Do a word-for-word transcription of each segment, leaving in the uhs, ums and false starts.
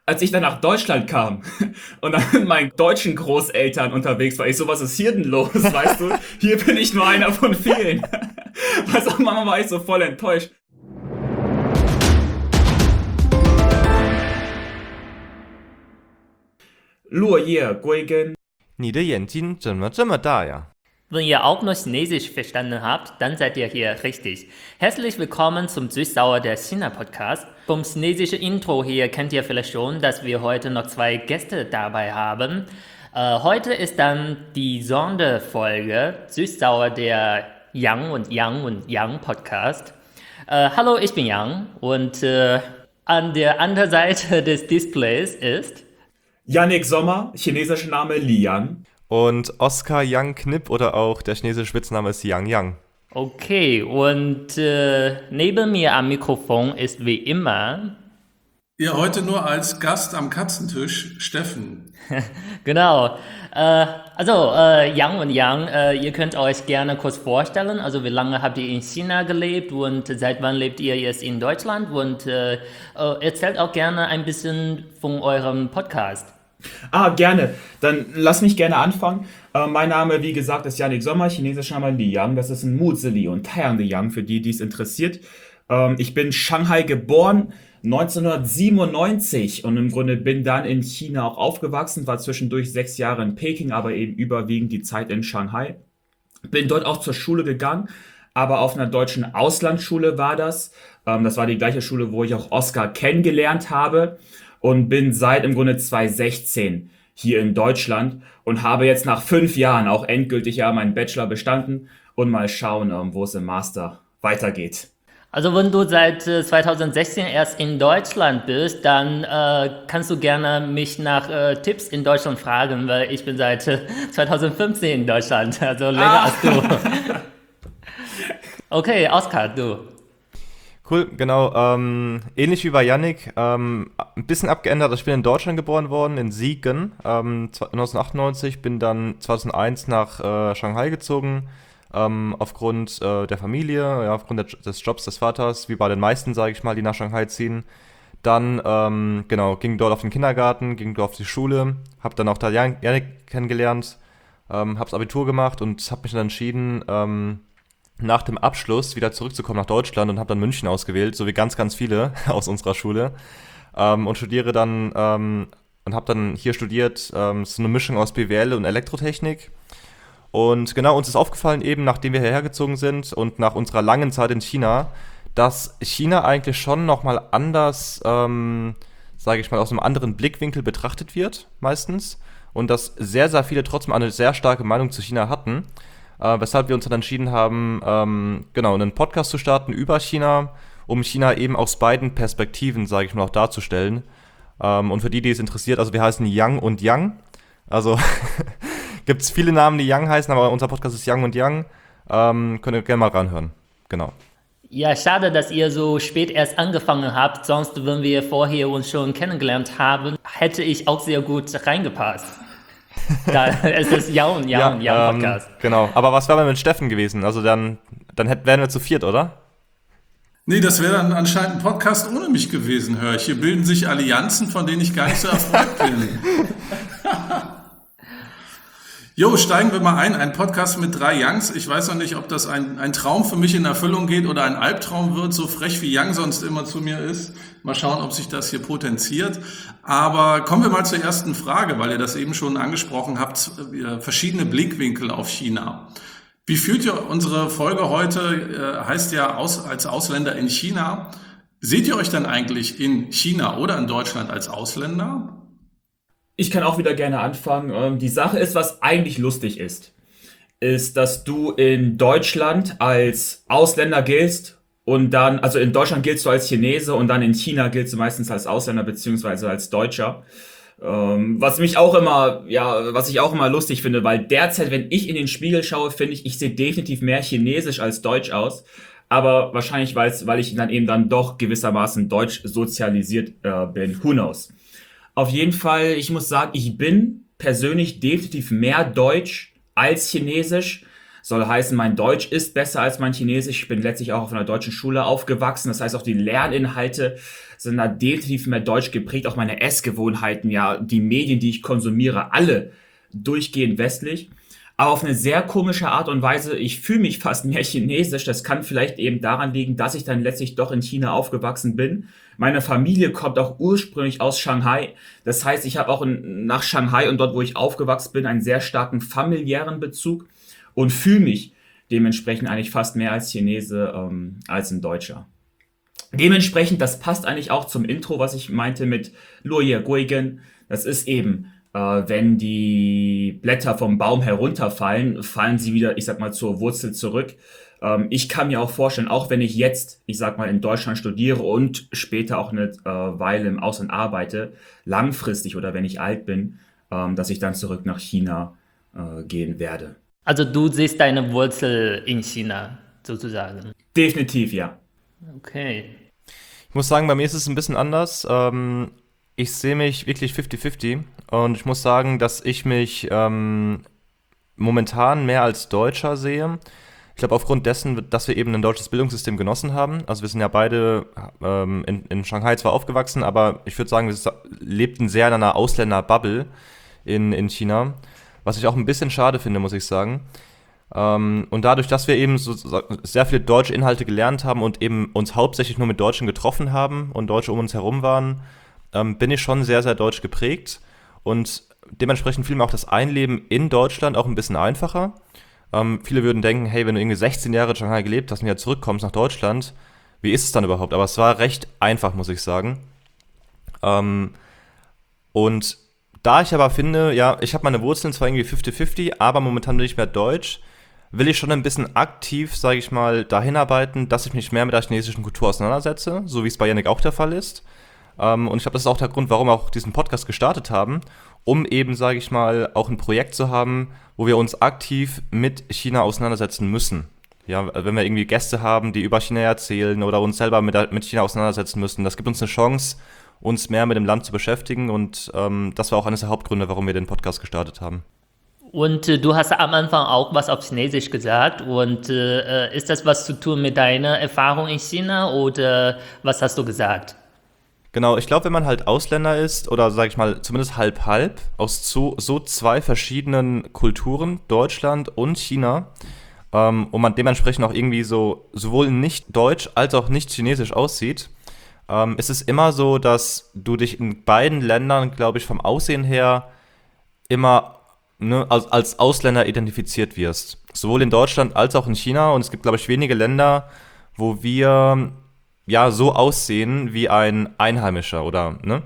als ich dann nach Deutschland kam und dann mit meinen deutschen Großeltern unterwegs war, ich so, was ist hier denn los, weißt du? Hier bin ich nur einer von vielen. Was auch Mama war ich so voll enttäuscht. 落叶归根。 你的眼睛怎么这么大呀？ Wenn ihr auch noch Chinesisch verstanden habt, dann seid ihr hier richtig. Herzlich willkommen zum Süßsauer der China-Podcast. Vom chinesischen Intro hier kennt ihr vielleicht schon, dass wir heute noch zwei Gäste dabei haben. Äh, heute ist dann die Sonderfolge Süßsauer der Yang und Yang und Yang Podcast. Äh, hallo, ich bin Yang und äh, an der anderen Seite des Displays ist Yannick Sommer, chinesischer Name Liang. Und Oskar Yang Knipp oder auch der chinesische Spitzname ist Yang Yang. Okay, und äh, neben mir am Mikrofon ist wie immer... Ja, heute nur als Gast am Katzentisch, Steffen. Genau. Äh, also, äh, Yang und Yang, äh, ihr könnt euch gerne kurz vorstellen. Also, wie lange habt ihr in China gelebt und seit wann lebt ihr jetzt in Deutschland? Und äh, äh, erzählt auch gerne ein bisschen von eurem Podcast. Ah, gerne. Dann lass mich gerne anfangen. Äh, mein Name, wie gesagt, ist Yannick Sommer, chinesischer Name Liang. Das ist ein Muzili und Taiyang de Yang, für die, die es interessiert. Ähm, ich bin in Shanghai geboren, neunzehnhundertsiebenundneunzig, und im Grunde bin dann in China auch aufgewachsen, war zwischendurch sechs Jahre in Peking, aber eben überwiegend die Zeit in Shanghai. Bin dort auch zur Schule gegangen, aber auf einer deutschen Auslandsschule war das. Ähm, das war die gleiche Schule, wo ich auch Oskar kennengelernt habe. Und bin seit im Grunde zweitausendsechzehn hier in Deutschland und habe jetzt nach fünf Jahren auch endgültig ja meinen Bachelor bestanden und mal schauen, wo es im Master weitergeht. Also wenn du seit äh, zweitausendsechzehn erst in Deutschland bist, dann äh, kannst du gerne mich nach äh, Tipps in Deutschland fragen, weil ich bin seit äh, zweitausendfünfzehn in Deutschland, also länger Ah. als du. Okay, Oskar, du. Cool, genau. Ähm, ähnlich wie bei Yannick, ähm, ein bisschen abgeändert. Ich bin in Deutschland geboren worden, in Siegen, ähm, neunzehnhundertachtundneunzig, bin dann zweitausendeins nach äh, Shanghai gezogen, ähm, aufgrund äh, der Familie, ja, aufgrund der, des Jobs des Vaters, wie bei den meisten, sage ich mal, die nach Shanghai ziehen. Dann, ähm, genau, ging dort auf den Kindergarten, ging dort auf die Schule, habe dann auch da Yan- Yannick kennengelernt, ähm, habe das Abitur gemacht und habe mich dann entschieden, ähm, nach dem Abschluss wieder zurückzukommen nach Deutschland und habe dann München ausgewählt, so wie ganz, ganz viele aus unserer Schule. Ähm, und studiere dann ähm, und habe dann hier studiert, ähm, so eine Mischung aus B W L und Elektrotechnik. Und genau, uns ist aufgefallen eben, nachdem wir hierher gezogen sind und nach unserer langen Zeit in China, dass China eigentlich schon nochmal anders, ähm, sage ich mal, aus einem anderen Blickwinkel betrachtet wird, meistens. Und dass sehr, sehr viele trotzdem eine sehr starke Meinung zu China hatten. Äh, weshalb wir uns dann entschieden haben, ähm, genau, einen Podcast zu starten über China, um China eben aus beiden Perspektiven, sage ich mal, auch darzustellen. Ähm, und für die, die es interessiert, also wir heißen Yang und Yang. Also gibt es viele Namen, die Yang heißen, aber unser Podcast ist Yang und Yang. Ähm, könnt ihr gerne mal ranhören. Genau. Ja, schade, dass ihr so spät erst angefangen habt, sonst, wenn wir vorher uns schon kennengelernt haben, hätte ich auch sehr gut reingepasst. Da ist es Yang und Yang und Yang ähm, Podcast. genau. Aber was wäre mit Steffen gewesen? Also dann, dann hätten, wären wir zu viert, oder? Nee, das wäre dann anscheinend ein Podcast ohne mich gewesen, höre ich. Hier bilden sich Allianzen, von denen ich gar nicht so erfreut bin. Jo, steigen wir mal ein. Ein Podcast mit drei Yangs. Ich weiß noch nicht, ob das ein, ein Traum für mich in Erfüllung geht oder ein Albtraum wird, so frech wie Yang sonst immer zu mir ist. Mal schauen, ob sich das hier potenziert. Aber kommen wir mal zur ersten Frage, weil ihr das eben schon angesprochen habt, äh, verschiedene Blickwinkel auf China. Wie fühlt ihr unsere Folge heute, äh, heißt ja aus, als Ausländer in China. Seht ihr euch dann eigentlich in China oder in Deutschland als Ausländer? Ich kann auch wieder gerne anfangen. Ähm, Die Sache ist, was eigentlich lustig ist, ist, dass du in Deutschland als Ausländer giltst und dann, also in Deutschland giltst du als Chinese und dann in China giltst du meistens als Ausländer beziehungsweise als Deutscher. Ähm, was mich auch immer, ja, was ich auch immer lustig finde, weil derzeit, wenn ich in den Spiegel schaue, finde ich, ich sehe definitiv mehr chinesisch als deutsch aus. Aber wahrscheinlich, weil es- weil ich dann eben dann doch gewissermaßen deutsch sozialisiert äh, bin. Who knows? Auf jeden Fall, ich muss sagen, ich bin persönlich definitiv mehr deutsch als chinesisch. Soll heißen, mein Deutsch ist besser als mein Chinesisch. Ich bin letztlich auch auf einer deutschen Schule aufgewachsen. Das heißt, auch die Lerninhalte sind da definitiv mehr deutsch geprägt. Auch meine Essgewohnheiten, ja, die Medien, die ich konsumiere, alle durchgehend westlich. Aber auf eine sehr komische Art und Weise, ich fühle mich fast mehr chinesisch. Das kann vielleicht eben daran liegen, dass ich dann letztlich doch in China aufgewachsen bin. Meine Familie kommt auch ursprünglich aus Shanghai. Das heißt, ich habe auch in, nach Shanghai und dort, wo ich aufgewachsen bin, einen sehr starken familiären Bezug und fühle mich dementsprechend eigentlich fast mehr als Chinese ähm, als ein Deutscher. Dementsprechend, das passt eigentlich auch zum Intro, was ich meinte mit Luoye Guigen. Das ist eben, äh, wenn die Blätter vom Baum herunterfallen, fallen sie wieder, ich sag mal, zur Wurzel zurück. Ähm, ich kann mir auch vorstellen, auch wenn ich jetzt, ich sag mal, in Deutschland studiere und später auch eine äh, Weile im Ausland arbeite, langfristig oder wenn ich alt bin, ähm, dass ich dann zurück nach China äh, gehen werde. Also du siehst deine Wurzel in China sozusagen. Definitiv, ja. Okay. Ich muss sagen, bei mir ist es ein bisschen anders. Ähm, ich sehe mich wirklich fifty fifty und ich muss sagen, dass ich mich ähm, momentan mehr als Deutscher sehe. Ich glaube, aufgrund dessen, dass wir eben ein deutsches Bildungssystem genossen haben. Also wir sind ja beide ähm, in, in Shanghai zwar aufgewachsen, aber ich würde sagen, wir lebten sehr in einer Ausländer-Bubble in, in China. Was ich auch ein bisschen schade finde, muss ich sagen. Ähm, und dadurch, dass wir eben so sehr viele deutsche Inhalte gelernt haben und eben uns hauptsächlich nur mit Deutschen getroffen haben und Deutsche um uns herum waren, ähm, bin ich schon sehr, sehr deutsch geprägt. Und dementsprechend fiel mir auch das Einleben in Deutschland auch ein bisschen einfacher. Ähm, viele würden denken, hey, wenn du irgendwie sechzehn Jahre in Shanghai gelebt hast und wieder zurückkommst nach Deutschland, wie ist es dann überhaupt? Aber es war recht einfach, muss ich sagen. Ähm, und Da ich aber finde, ja, ich habe meine Wurzeln zwar irgendwie fifty fifty, aber momentan bin ich mehr deutsch, will ich schon ein bisschen aktiv, sage ich mal, dahin arbeiten, dass ich mich mehr mit der chinesischen Kultur auseinandersetze, so wie es bei Yannick auch der Fall ist. Ähm, und ich glaube, das ist auch der Grund, warum wir auch diesen Podcast gestartet haben, um eben, sage ich mal, auch ein Projekt zu haben, wo wir uns aktiv mit China auseinandersetzen müssen. Ja, wenn wir irgendwie Gäste haben, die über China erzählen oder uns selber mit, der, mit China auseinandersetzen müssen, das gibt uns eine Chance, uns mehr mit dem Land zu beschäftigen und ähm, das war auch eines der Hauptgründe, warum wir den Podcast gestartet haben. Und äh, du hast am Anfang auch was auf Chinesisch gesagt und äh, ist das was zu tun mit deiner Erfahrung in China oder was hast du gesagt? Genau, ich glaube, wenn man halt Ausländer ist oder sage ich mal zumindest halb-halb aus so, so zwei verschiedenen Kulturen, Deutschland und China, ähm, und man dementsprechend auch irgendwie so sowohl nicht deutsch als auch nicht chinesisch aussieht, Ähm, es ist immer so, dass du dich in beiden Ländern, glaube ich, vom Aussehen her immer ne, als, als Ausländer identifiziert wirst. Sowohl in Deutschland als auch in China. Und es gibt, glaube ich, wenige Länder, wo wir ja so aussehen wie ein Einheimischer, oder? Ne?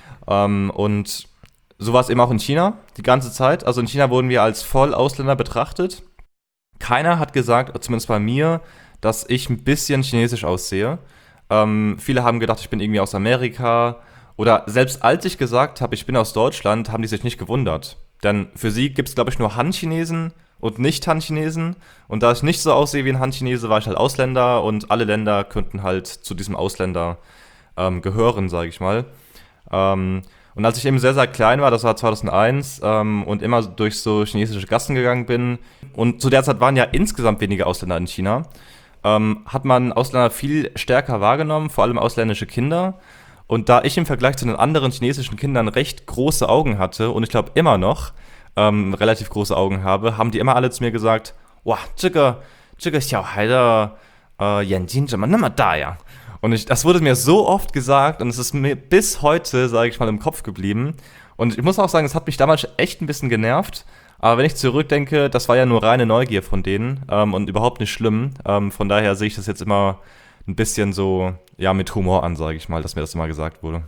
Ähm, und so war es eben auch in China die ganze Zeit. Also in China wurden wir als Vollausländer betrachtet. Keiner hat gesagt, zumindest bei mir, dass ich ein bisschen chinesisch aussehe. Ähm, viele haben gedacht, ich bin irgendwie aus Amerika. Oder selbst als ich gesagt habe, ich bin aus Deutschland, haben die sich nicht gewundert. Denn für sie gibt es, glaube ich, nur Han-Chinesen und Nicht-Han-Chinesen. Und da ich nicht so aussehe wie ein Han-Chinese, war ich halt Ausländer. Und alle Länder könnten halt zu diesem Ausländer ähm, gehören, sage ich mal. Ähm, und als ich eben sehr, sehr klein war, das war zweitausendeins, ähm, und immer durch so chinesische Gassen gegangen bin. Und zu der Zeit waren ja insgesamt wenige Ausländer in China. Ähm, hat man Ausländer viel stärker wahrgenommen, vor allem ausländische Kinder. Und da ich im Vergleich zu den anderen chinesischen Kindern recht große Augen hatte und ich glaube immer noch ähm, relativ große Augen habe, haben die immer alle zu mir gesagt, wow, 这个这个小孩的äh, 眼睛怎么那么大呀? Und ich, das wurde mir so oft gesagt und es ist mir bis heute, sage ich mal, im Kopf geblieben. Und ich muss auch sagen, es hat mich damals echt ein bisschen genervt. Aber wenn ich zurückdenke, das war ja nur reine Neugier von denen ähm, und überhaupt nicht schlimm. Ähm, von daher sehe ich das jetzt immer ein bisschen so, ja, mit Humor an, sage ich mal, dass mir das immer gesagt wurde.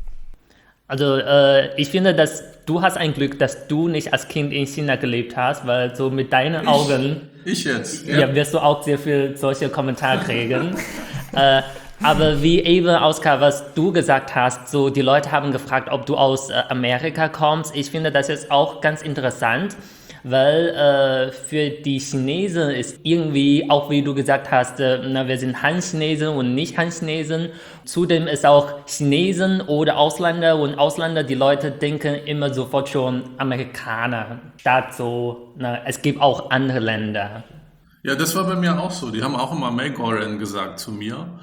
Also äh, ich finde, dass du hast ein Glück, dass du nicht als Kind in China gelebt hast, weil so mit deinen Ich, Augen ich jetzt. ja. Ja, wirst du auch sehr viel solche Kommentare kriegen. äh, aber wie eben, Oskar, was du gesagt hast, so die Leute haben gefragt, ob du aus äh, Amerika kommst. Ich finde das jetzt auch ganz interessant, weil äh, für die Chinesen ist irgendwie, auch wie du gesagt hast, äh, na, wir sind Han-Chinesen und nicht Han-Chinesen. Zudem ist auch Chinesen oder Ausländer und Ausländer, die Leute denken immer sofort schon Amerikaner, statt so, na, es gibt auch andere Länder. Ja, das war bei mir auch so. Die haben auch immer Magoran gesagt zu mir.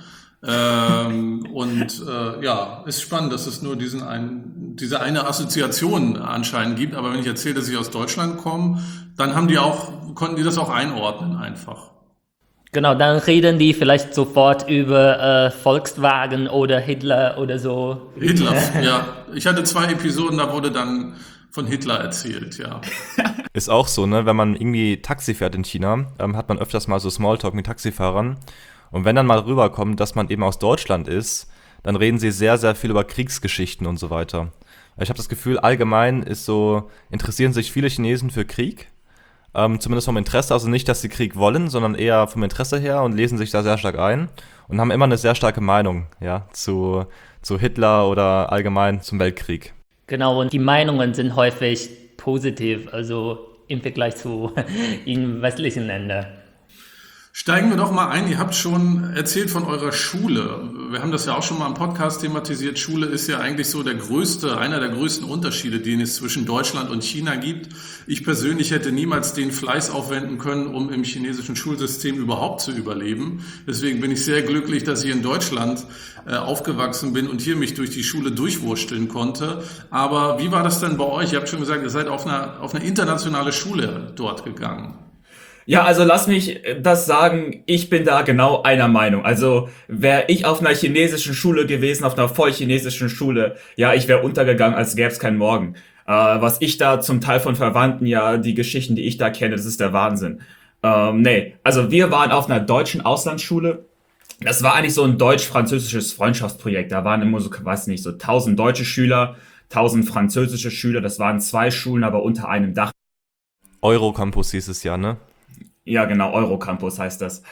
ähm, und äh, ja, ist spannend, dass es nur diesen ein, diese eine Assoziation anscheinend gibt. Aber wenn ich erzähle, dass ich aus Deutschland komme, dann haben die auch, konnten die das auch einordnen einfach. Genau, dann reden die vielleicht sofort über äh, Volkswagen oder Hitler oder so. Hitler, ja. Ich hatte zwei Episoden, da wurde dann von Hitler erzählt, ja. Ist auch so, ne? Wenn man irgendwie Taxi fährt in China, ähm, hat man öfters mal so Smalltalk mit Taxifahrern. Und wenn dann mal rüberkommt, dass man eben aus Deutschland ist, dann reden sie sehr, sehr viel über Kriegsgeschichten und so weiter. Ich habe das Gefühl, allgemein ist so, interessieren sich viele Chinesen für Krieg. Ähm, zumindest vom Interesse, also nicht, dass sie Krieg wollen, sondern eher vom Interesse her und lesen sich da sehr stark ein und haben immer eine sehr starke Meinung, ja, zu, zu Hitler oder allgemein zum Weltkrieg. Genau, und die Meinungen sind häufig positiv, also im Vergleich zu in westlichen Ländern. Steigen wir doch mal ein. Ihr habt schon erzählt von eurer Schule. Wir haben das ja auch schon mal im Podcast thematisiert. Schule ist ja eigentlich so der größte, einer der größten Unterschiede, den es zwischen Deutschland und China gibt. Ich persönlich hätte niemals den Fleiß aufwenden können, um im chinesischen Schulsystem überhaupt zu überleben. Deswegen bin ich sehr glücklich, dass ich in Deutschland äh, aufgewachsen bin und hier mich durch die Schule durchwursteln konnte. Aber wie war das denn bei euch? Ihr habt schon gesagt, ihr seid auf eine, auf eine internationale Schule dort gegangen. Ja, also lass mich das sagen, ich bin da genau einer Meinung. Also wäre ich auf einer chinesischen Schule gewesen, auf einer voll chinesischen Schule, ja, ich wäre untergegangen, als gäbe es keinen Morgen. Äh, was ich da zum Teil von Verwandten, ja, die Geschichten, die ich da kenne, das ist der Wahnsinn. Ähm, nee, also wir waren auf einer deutschen Auslandsschule. Das war eigentlich so ein deutsch-französisches Freundschaftsprojekt. Da waren immer so, weiß nicht, so tausend deutsche Schüler, tausend französische Schüler. Das waren zwei Schulen, aber unter einem Dach. Eurocampus hieß es ja, ne? Ja, genau, Eurocampus heißt das.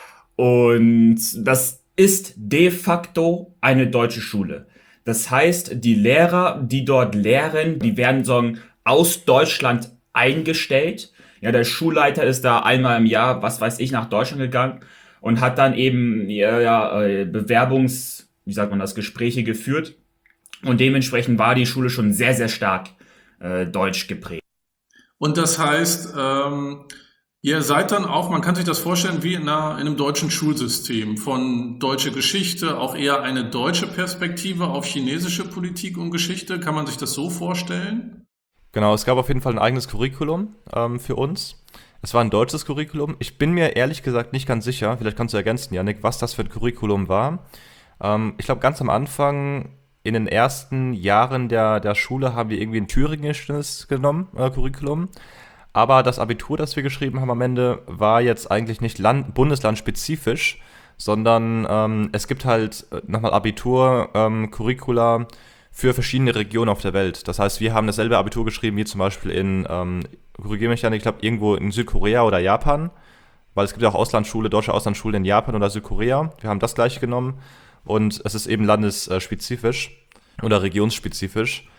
Und das ist de facto eine deutsche Schule. Das heißt, die Lehrer, die dort lehren, die werden so aus Deutschland eingestellt. Ja, der Schulleiter ist da einmal im Jahr, was weiß ich, nach Deutschland gegangen und hat dann eben ja, ja, Bewerbungs-, wie sagt man das, Gespräche geführt. Und dementsprechend war die Schule schon sehr, sehr stark äh, deutsch geprägt. Und das heißt, ähm ihr seid dann auch, man kann sich das vorstellen, wie in, einer, in einem deutschen Schulsystem, von deutsche Geschichte, auch eher eine deutsche Perspektive auf chinesische Politik und Geschichte. Kann man sich das so vorstellen? Genau, es gab auf jeden Fall ein eigenes Curriculum ähm, für uns. Es war ein deutsches Curriculum. Ich bin mir ehrlich gesagt nicht ganz sicher, vielleicht kannst du ergänzen, Yannick, was das für ein Curriculum war. Ähm, ich glaube, ganz am Anfang, in den ersten Jahren der, der Schule, haben wir irgendwie ein thüringisches genommen, äh, Curriculum. Aber das Abitur, das wir geschrieben haben am Ende, war jetzt eigentlich nicht land- bundeslandspezifisch, sondern ähm, es gibt halt nochmal Abitur-Curricula ähm, für verschiedene Regionen auf der Welt. Das heißt, wir haben dasselbe Abitur geschrieben wie zum Beispiel in, ähm, korrigiere mich, ich glaube, irgendwo in Südkorea oder Japan, weil es gibt ja auch Auslandsschule, deutsche Auslandsschule in Japan oder Südkorea. Wir haben das gleiche genommen und es ist eben landesspezifisch oder regionsspezifisch.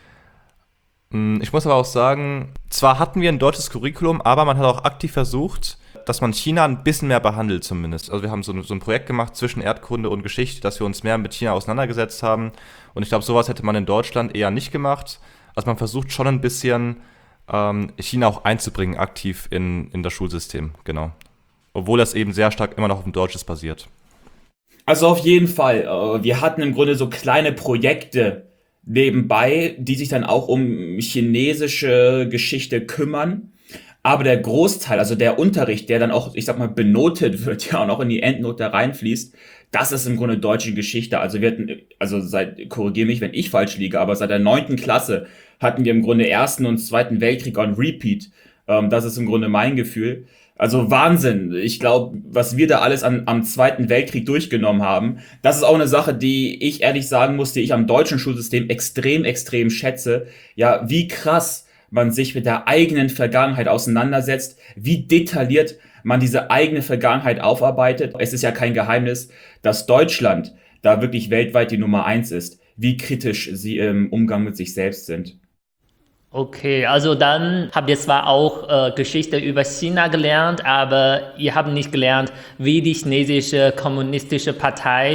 Ich muss aber auch sagen, zwar hatten wir ein deutsches Curriculum, aber man hat auch aktiv versucht, dass man China ein bisschen mehr behandelt zumindest. Also wir haben so ein, so ein Projekt gemacht zwischen Erdkunde und Geschichte, dass wir uns mehr mit China auseinandergesetzt haben. Und ich glaube, sowas hätte man in Deutschland eher nicht gemacht. Also man versucht schon ein bisschen ähm, China auch einzubringen, aktiv in, in das Schulsystem, genau. Obwohl das eben sehr stark immer noch auf dem Deutsches basiert. Also auf jeden Fall. Wir hatten im Grunde so kleine Projekte nebenbei, die sich dann auch um chinesische Geschichte kümmern. Aber der Großteil, also der Unterricht, der dann auch, ich sag mal, benotet wird, ja, und auch in die Endnote reinfließt, das ist im Grunde deutsche Geschichte. Also wir hatten, also seit, korrigiere mich, wenn ich falsch liege, aber seit der neunten Klasse hatten wir im Grunde Ersten und Zweiten Weltkrieg on Repeat. Ähm, das ist im Grunde mein Gefühl. Also Wahnsinn. Ich glaube, was wir da alles an, am Zweiten Weltkrieg durchgenommen haben, das ist auch eine Sache, die ich ehrlich sagen muss, die ich am deutschen Schulsystem extrem, extrem schätze. Ja, wie krass man sich mit der eigenen Vergangenheit auseinandersetzt, wie detailliert man diese eigene Vergangenheit aufarbeitet. Es ist ja kein Geheimnis, dass Deutschland da wirklich weltweit die Nummer eins ist, wie kritisch sie im Umgang mit sich selbst sind. Okay, also dann habt ihr zwar auch äh, Geschichte über China gelernt, aber ihr habt nicht gelernt, wie die chinesische kommunistische Partei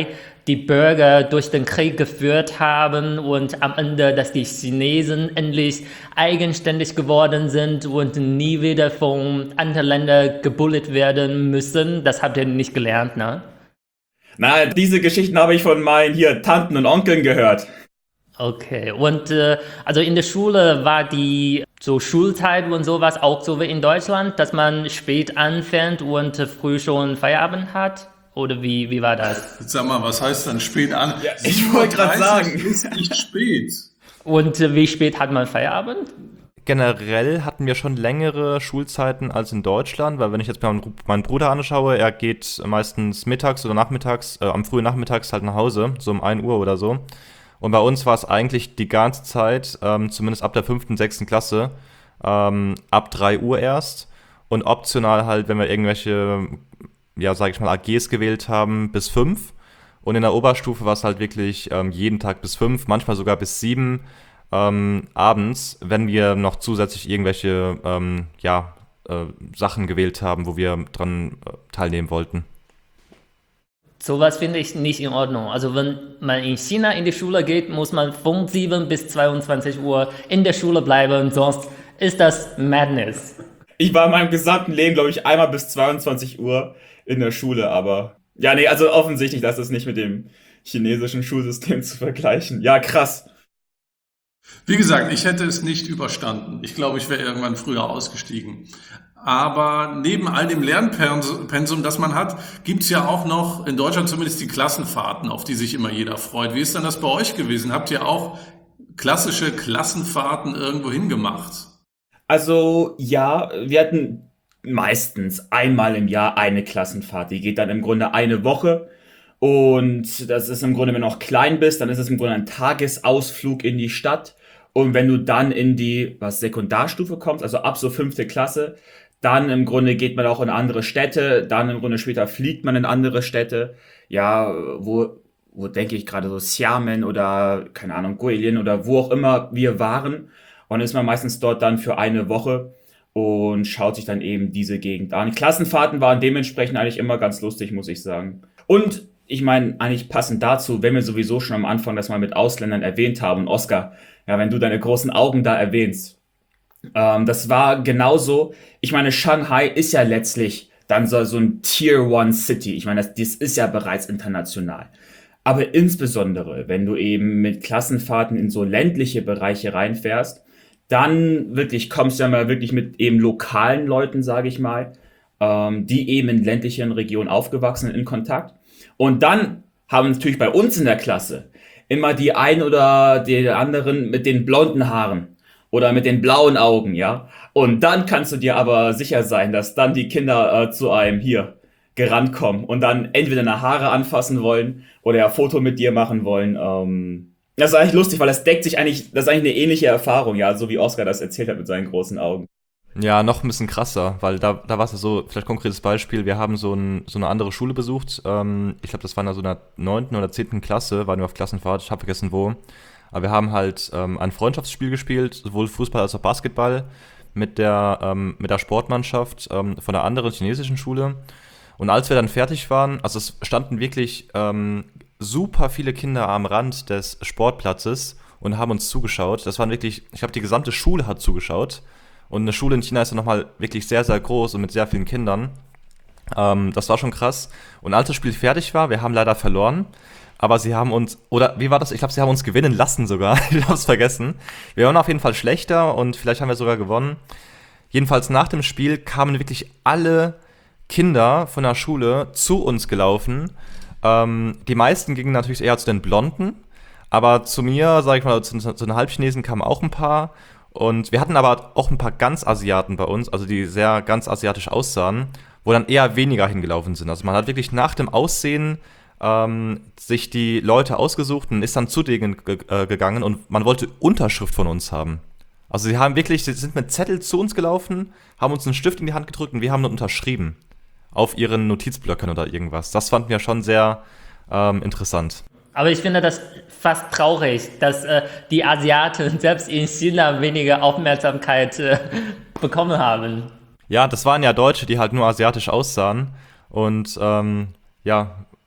die Bürger durch den Krieg geführt haben und am Ende, dass die Chinesen endlich eigenständig geworden sind und nie wieder von anderen Ländern gebullet werden müssen. Das habt ihr nicht gelernt, ne? Na, diese Geschichten habe ich von meinen hier Tanten und Onkeln gehört. Okay, und äh, also in der Schule war die so Schulzeit und sowas auch so wie in Deutschland, dass man spät anfängt und äh, früh schon Feierabend hat? Oder wie, wie war das? Sag mal, was heißt dann spät an? Ja, ich wollte gerade sagen. Ist nicht spät. Und äh, wie spät hat man Feierabend? Generell hatten wir schon längere Schulzeiten als in Deutschland, weil wenn ich jetzt meinen, meinen Bruder anschaue, er geht meistens mittags oder nachmittags, äh, am frühen Nachmittags halt nach Hause, so um ein Uhr oder so. Und bei uns war es eigentlich die ganze Zeit, ähm, zumindest ab der fünften, sechsten Klasse, ähm, ab drei Uhr erst. Und optional halt, wenn wir irgendwelche, ja, sag ich mal, A Gs gewählt haben, bis fünf. Und in der Oberstufe war es halt wirklich ähm, jeden Tag bis fünf, manchmal sogar bis sieben ähm, abends, wenn wir noch zusätzlich irgendwelche, ähm, ja, äh, Sachen gewählt haben, wo wir dran äh, teilnehmen wollten. Sowas finde ich nicht in Ordnung. Also wenn man in China in die Schule geht, muss man von sieben bis zweiundzwanzig Uhr in der Schule bleiben, sonst ist das Madness. Ich war in meinem gesamten Leben, glaube ich, einmal bis zweiundzwanzig Uhr in der Schule, aber ja, nee, also offensichtlich, das ist nicht mit dem chinesischen Schulsystem zu vergleichen. Ja, krass. Wie gesagt, ich hätte es nicht überstanden. Ich glaube, ich wäre irgendwann früher ausgestiegen. Aber neben all dem Lernpensum, das man hat, gibt's ja auch noch in Deutschland zumindest die Klassenfahrten, auf die sich immer jeder freut. Wie ist denn das bei euch gewesen? Habt ihr auch klassische Klassenfahrten irgendwo hingemacht? Also ja, wir hatten meistens einmal im Jahr eine Klassenfahrt. Die geht dann im Grunde eine Woche. Und das ist im Grunde, wenn du noch klein bist, dann ist es im Grunde ein Tagesausflug in die Stadt. Und wenn du dann in die was Sekundarstufe kommst, also ab so fünfte Klasse, dann im Grunde geht man auch in andere Städte, dann im Grunde später fliegt man in andere Städte. Ja, wo, wo denke ich gerade so Xiamen oder, keine Ahnung, Guilin oder wo auch immer wir waren. Und ist man meistens dort dann für eine Woche und schaut sich dann eben diese Gegend an. Klassenfahrten waren dementsprechend eigentlich immer ganz lustig, muss ich sagen. Und ich meine, eigentlich passend dazu, wenn wir sowieso schon am Anfang das mal mit Ausländern erwähnt haben, und Oskar, ja, wenn du deine großen Augen da erwähnst, ähm, das war genauso. Ich meine, Shanghai ist ja letztlich dann so, so ein Tier One City. Ich meine, das, das ist ja bereits international. Aber insbesondere, wenn du eben mit Klassenfahrten in so ländliche Bereiche reinfährst, dann wirklich kommst du ja mal wirklich mit eben lokalen Leuten, sage ich mal, ähm, die eben in ländlichen Regionen aufgewachsen sind, in Kontakt. Und dann haben natürlich bei uns in der Klasse immer die ein oder die anderen mit den blonden Haaren oder mit den blauen Augen, ja. Und dann kannst du dir aber sicher sein, dass dann die Kinder äh, zu einem hier gerannt kommen und dann entweder deine Haare anfassen wollen oder ein Foto mit dir machen wollen. Ähm, das ist eigentlich lustig, weil das deckt sich eigentlich, das ist eigentlich eine ähnliche Erfahrung, ja, so wie Oskar das erzählt hat mit seinen großen Augen. Ja, noch ein bisschen krasser, weil da, da war es ja so, vielleicht konkretes Beispiel, wir haben so, ein, so eine andere Schule besucht, ähm, ich glaube, das war in so einer neunten oder zehnten Klasse, waren wir auf Klassenfahrt, ich habe vergessen wo, aber wir haben halt ähm, ein Freundschaftsspiel gespielt, sowohl Fußball als auch Basketball, mit der, ähm, mit der Sportmannschaft ähm, von einer anderen chinesischen Schule. Und als wir dann fertig waren, also es standen wirklich ähm, super viele Kinder am Rand des Sportplatzes und haben uns zugeschaut. Das waren wirklich, ich glaube, die gesamte Schule hat zugeschaut. Und eine Schule in China ist ja nochmal wirklich sehr, sehr groß und mit sehr vielen Kindern. Ähm, das war schon krass. Und als das Spiel fertig war, wir haben leider verloren, aber sie haben uns, oder wie war das? Ich glaube, sie haben uns gewinnen lassen sogar. Ich habe es vergessen. Wir waren auf jeden Fall schlechter und vielleicht haben wir sogar gewonnen. Jedenfalls nach dem Spiel kamen wirklich alle Kinder von der Schule zu uns gelaufen. Ähm, die meisten gingen natürlich eher zu den Blonden, aber zu mir, sage ich mal, zu, zu den Halbchinesen kamen auch ein paar. Und wir hatten aber auch ein paar Ganz-Asiaten bei uns, also die sehr ganz asiatisch aussahen, wo dann eher weniger hingelaufen sind. Also man hat wirklich nach dem Aussehen ähm, sich die Leute ausgesucht und ist dann zu denen ge- äh, gegangen und man wollte Unterschrift von uns haben. Also sie haben wirklich, sie sind mit Zettel zu uns gelaufen, haben uns einen Stift in die Hand gedrückt und wir haben dann unterschrieben auf ihren Notizblöcken oder irgendwas. Das fanden wir schon sehr ähm, interessant. Aber ich finde das fast traurig, dass äh, die Asiaten selbst in China weniger Aufmerksamkeit äh, bekommen haben. Ja, das waren ja Deutsche, die halt nur asiatisch aussahen. Und ähm, ja,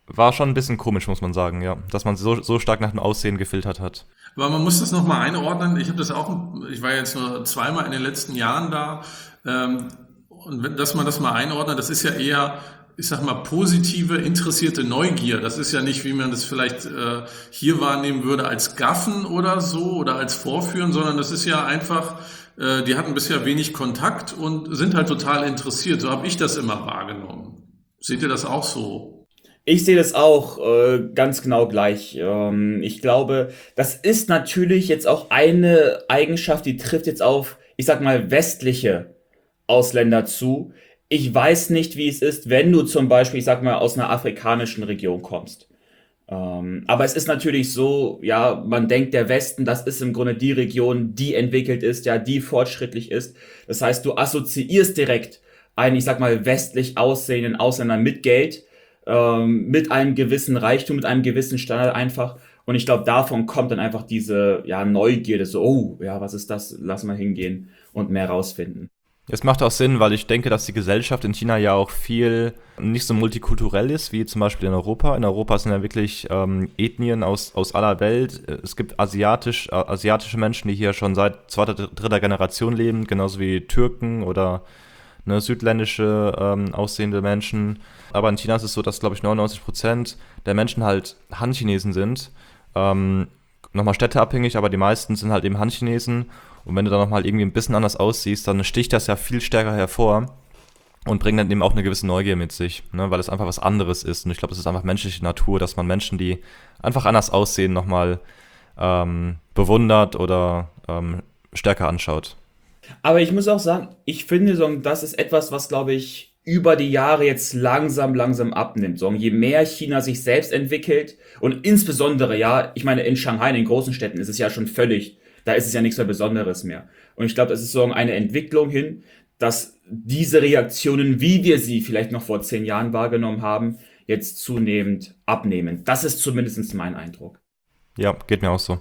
war schon ein bisschen komisch, muss man sagen, ja. Dass man so, so stark nach dem Aussehen gefiltert hat. Aber man muss das nochmal einordnen. Ich habe das auch, ich war jetzt nur zweimal in den letzten Jahren da. Ähm, und wenn, dass man das mal einordnet, das ist ja eher, ich sag mal, positive, interessierte Neugier. Das ist ja nicht, wie man das vielleicht äh, hier wahrnehmen würde, als Gaffen oder so oder als Vorführen, sondern das ist ja einfach, äh, die hatten bisher wenig Kontakt und sind halt total interessiert. So habe ich das immer wahrgenommen. Seht ihr das auch so? Ich sehe das auch äh, ganz genau gleich. Ähm, ich glaube, das ist natürlich jetzt auch eine Eigenschaft, die trifft jetzt auf, ich sag mal, westliche Ausländer zu. Ich weiß nicht, wie es ist, wenn du zum Beispiel, ich sag mal, aus einer afrikanischen Region kommst. Ähm, aber es ist natürlich so, ja, man denkt, der Westen, das ist im Grunde die Region, die entwickelt ist, ja, die fortschrittlich ist. Das heißt, du assoziierst direkt einen, ich sag mal, westlich aussehenden Ausländer mit Geld, ähm, mit einem gewissen Reichtum, mit einem gewissen Standard einfach. Und ich glaube, davon kommt dann einfach diese, ja, Neugierde, so, oh, ja, was ist das? Lass mal hingehen und mehr rausfinden. Es macht auch Sinn, weil ich denke, dass die Gesellschaft in China ja auch viel nicht so multikulturell ist, wie zum Beispiel in Europa. In Europa sind ja wirklich ähm, Ethnien aus, aus aller Welt. Es gibt asiatisch, äh, asiatische Menschen, die hier schon seit zweiter, dritter Generation leben, genauso wie Türken oder ne, südländische ähm, aussehende Menschen. Aber in China ist es so, dass, glaube ich, neunundneunzig Prozent der Menschen halt Han-Chinesen sind. Ähm, nochmal städteabhängig, aber die meisten sind halt eben Han-Chinesen. Und wenn du dann nochmal irgendwie ein bisschen anders aussiehst, dann sticht das ja viel stärker hervor und bringt dann eben auch eine gewisse Neugier mit sich, ne, weil es einfach was anderes ist. Und ich glaube, es ist einfach menschliche Natur, dass man Menschen, die einfach anders aussehen, nochmal ähm, bewundert oder ähm, stärker anschaut. Aber ich muss auch sagen, ich finde, so, das ist etwas, was, glaube ich, über die Jahre jetzt langsam, langsam abnimmt. So, je mehr China sich selbst entwickelt und insbesondere, ja, ich meine, in Shanghai, in den großen Städten ist es ja schon völlig, da ist es ja nichts mehr Besonderes mehr. Und ich glaube, das ist so eine Entwicklung hin, dass diese Reaktionen, wie wir sie vielleicht noch vor zehn Jahren wahrgenommen haben, jetzt zunehmend abnehmen. Das ist zumindest mein Eindruck. Ja, geht mir auch so.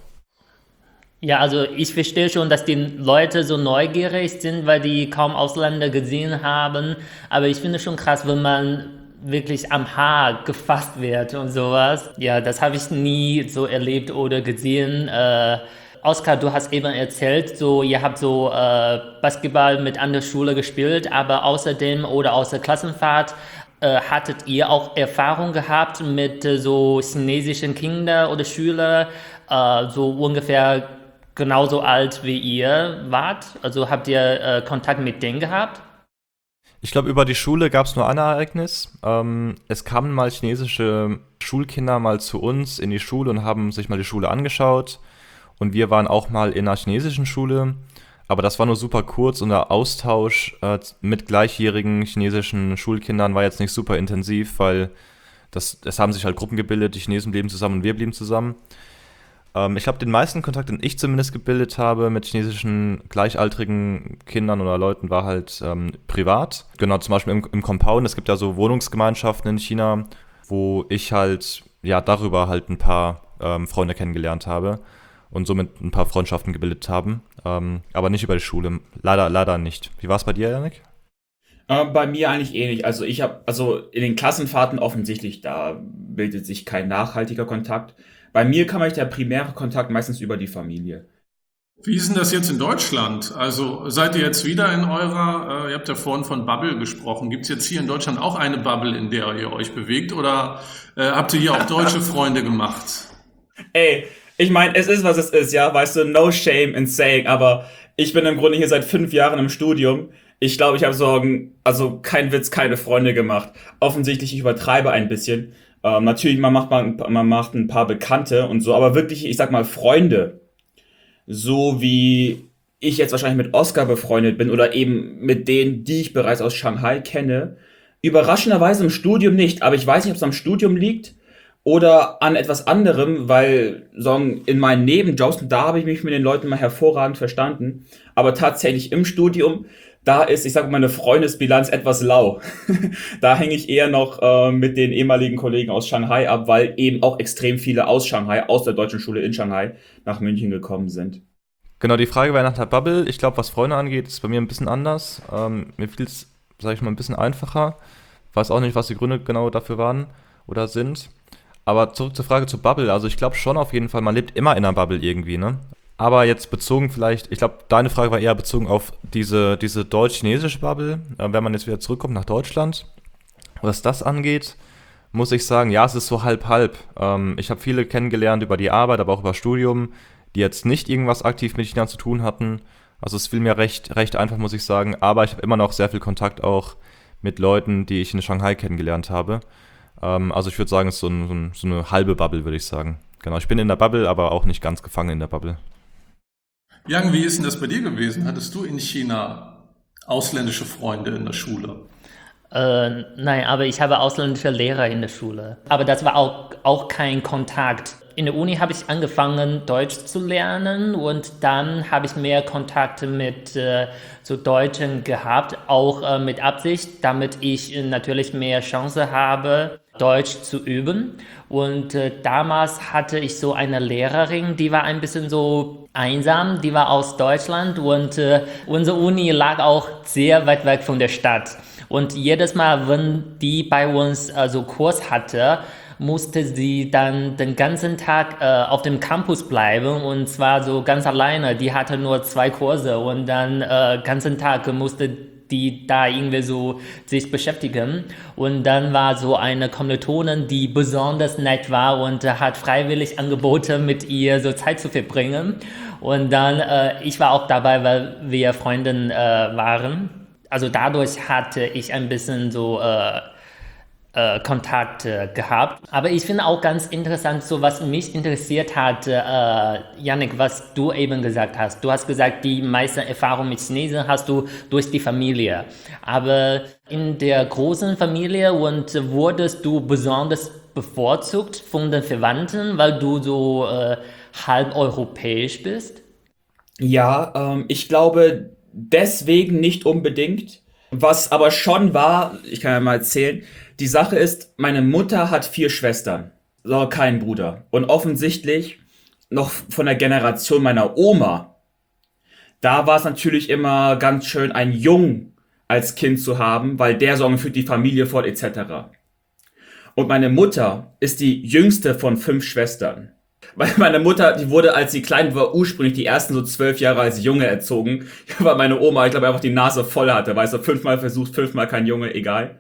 Ja, also ich verstehe schon, dass die Leute so neugierig sind, weil die kaum Ausländer gesehen haben. Aber ich finde schon krass, wenn man wirklich am Haar gefasst wird und sowas. Ja, das habe ich nie so erlebt oder gesehen. Äh, Oskar, du hast eben erzählt, so ihr habt so äh, Basketball mit an der Schule gespielt, aber außerdem oder außer Klassenfahrt äh, hattet ihr auch Erfahrung gehabt mit äh, so chinesischen Kindern oder Schülern, äh, so ungefähr genauso alt wie ihr wart? Also habt ihr äh, Kontakt mit denen gehabt? Ich glaube, über die Schule gab es nur ein Ereignis. Ähm, es kamen mal chinesische Schulkinder mal zu uns in die Schule und haben sich mal die Schule angeschaut. Und wir waren auch mal in einer chinesischen Schule. Aber das war nur super kurz und der Austausch äh, mit gleichjährigen chinesischen Schulkindern war jetzt nicht super intensiv, weil das, es haben sich halt Gruppen gebildet, die Chinesen blieben zusammen und wir blieben zusammen. Ich glaube, den meisten Kontakt, den ich zumindest gebildet habe mit chinesischen gleichaltrigen Kindern oder Leuten, war halt ähm, privat. Genau, zum Beispiel im, im Compound. Es gibt ja so Wohnungsgemeinschaften in China, wo ich halt, ja, darüber halt ein paar ähm, Freunde kennengelernt habe und somit ein paar Freundschaften gebildet haben. Ähm, aber nicht über die Schule. Leider, leider nicht. Wie war es bei dir, Yannick? Äh, bei mir eigentlich ähnlich. Also ich habe, also in den Klassenfahrten offensichtlich, da bildet sich kein nachhaltiger Kontakt. Bei mir kam eigentlich der primäre Kontakt meistens über die Familie. Wie ist denn das jetzt in Deutschland? Also seid ihr jetzt wieder in eurer, äh, ihr habt ja vorhin von Bubble gesprochen, gibt es jetzt hier in Deutschland auch eine Bubble, in der ihr euch bewegt oder äh, habt ihr hier auch deutsche Freunde gemacht? Ey, ich meine, es ist, was es ist, ja, weißt du, no shame in saying, aber ich bin im Grunde hier seit fünf Jahren im Studium. Ich glaube, ich habe so, also kein Witz, keine Freunde gemacht. Offensichtlich, ich übertreibe ein bisschen. Ähm, natürlich, man macht, man, man macht ein paar Bekannte und so, aber wirklich, ich sag mal, Freunde, so wie ich jetzt wahrscheinlich mit Oskar befreundet bin oder eben mit denen, die ich bereits aus Shanghai kenne, überraschenderweise im Studium nicht, aber ich weiß nicht, ob es am Studium liegt oder an etwas anderem, weil so in meinen Nebenjobs, da habe ich mich mit den Leuten mal hervorragend verstanden, aber tatsächlich im Studium, da ist, ich sag mal, meine Freundesbilanz etwas lau. Da hänge ich eher noch äh, mit den ehemaligen Kollegen aus Shanghai ab, weil eben auch extrem viele aus Shanghai, aus der deutschen Schule in Shanghai, nach München gekommen sind. Genau, die Frage war nach der Bubble. Ich glaube, was Freunde angeht, ist bei mir ein bisschen anders. Ähm, mir fiel es, sage ich mal, ein bisschen einfacher. Weiß auch nicht, was die Gründe genau dafür waren oder sind. Aber zurück zur Frage zu Bubble. Also ich glaube schon auf jeden Fall, man lebt immer in einer Bubble irgendwie, ne? Aber jetzt bezogen vielleicht, ich glaube, deine Frage war eher bezogen auf diese, diese deutsch-chinesische Bubble. Äh, wenn man jetzt wieder zurückkommt nach Deutschland, was das angeht, muss ich sagen, ja, es ist so halb-halb. Ähm, ich habe viele kennengelernt über die Arbeit, aber auch über Studium, die jetzt nicht irgendwas aktiv mit China zu tun hatten. Also es fiel mir recht, recht einfach, muss ich sagen. Aber ich habe immer noch sehr viel Kontakt auch mit Leuten, die ich in Shanghai kennengelernt habe. Ähm, also ich würde sagen, es ist so, ein, so eine halbe Bubble, würde ich sagen. Genau, ich bin in der Bubble, aber auch nicht ganz gefangen in der Bubble. Yang, wie ist denn das bei dir gewesen? Hattest du in China ausländische Freunde in der Schule? Äh, nein, aber ich habe ausländische Lehrer in der Schule. Aber das war auch, auch kein Kontakt. In der Uni habe ich angefangen, Deutsch zu lernen und dann habe ich mehr Kontakte mit äh, so Deutschen gehabt, auch äh, mit Absicht, damit ich äh, natürlich mehr Chance habe, Deutsch zu üben. Und äh, damals hatte ich so eine Lehrerin, die war ein bisschen so einsam, die war aus Deutschland und äh, unsere Uni lag auch sehr weit weg von der Stadt. Und jedes Mal, wenn die bei uns also Kurs hatte, musste sie dann den ganzen Tag äh, auf dem Campus bleiben und zwar so ganz alleine. Die hatte nur zwei Kurse und dann äh, ganzen Tag musste die da irgendwie so sich beschäftigen. Und dann war so eine Kommilitonin, die besonders nett war und äh, hat freiwillig angeboten, mit ihr so Zeit zu verbringen. Und dann, äh, ich war auch dabei, weil wir Freundinnen äh, waren. Also dadurch hatte ich ein bisschen so äh, äh, Kontakt äh, gehabt. Aber ich finde auch ganz interessant, so was mich interessiert hat, äh, Yannick, was du eben gesagt hast. Du hast gesagt, die meiste Erfahrung mit Chinesen hast du durch die Familie. Aber in der großen Familie und wurdest du besonders bevorzugt von den Verwandten, weil du so äh, halb europäisch bist? Ja, ähm, ich glaube deswegen nicht unbedingt. Was aber schon war, ich kann ja mal erzählen, die Sache ist, meine Mutter hat vier Schwestern, so keinen Bruder. Und offensichtlich noch von der Generation meiner Oma, da war es natürlich immer ganz schön, einen Jungen als Kind zu haben, weil der sorgt für die Familie fort et cetera. Und meine Mutter ist die jüngste von fünf Schwestern. Weil meine Mutter, die wurde, als sie klein war, ursprünglich die ersten so zwölf Jahre als Junge erzogen. Weil meine Oma, ich glaube, einfach die Nase voll hatte. Weißt du, fünfmal versucht, fünfmal kein Junge, egal.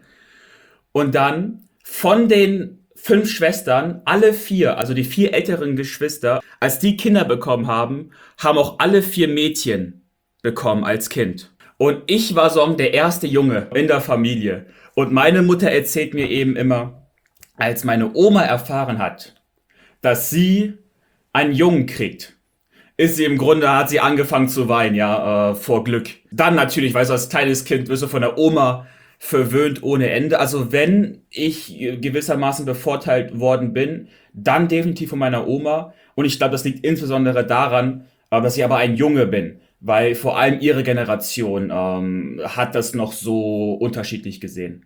Und dann von den fünf Schwestern, alle vier, also die vier älteren Geschwister, als die Kinder bekommen haben, haben auch alle vier Mädchen bekommen als Kind. Und ich war so der erste Junge in der Familie. Und meine Mutter erzählt mir eben immer, als meine Oma erfahren hat, dass sie einen Jungen kriegt, ist sie im Grunde, hat sie angefangen zu weinen, ja, äh, vor Glück. Dann natürlich, weißt du, als kleines Kind wirst du von der Oma verwöhnt ohne Ende. Also wenn ich gewissermaßen bevorteilt worden bin, dann definitiv von meiner Oma. Und ich glaube, das liegt insbesondere daran, äh, dass ich aber ein Junge bin. Weil vor allem ihre Generation ähm, hat das noch so unterschiedlich gesehen.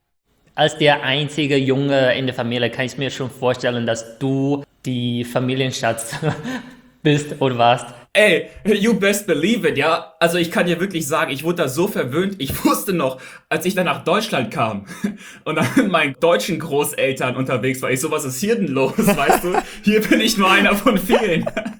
Als der einzige Junge in der Familie kann ich mir schon vorstellen, dass du die Familienschatz bist oder warst. Ey, you best believe it, ja. Also ich kann dir wirklich sagen, ich wurde da so verwöhnt. Ich wusste noch, als ich dann nach Deutschland kam und dann mit meinen deutschen Großeltern unterwegs war, ich so, was ist hier denn los, weißt du? Hier bin ich nur einer von vielen.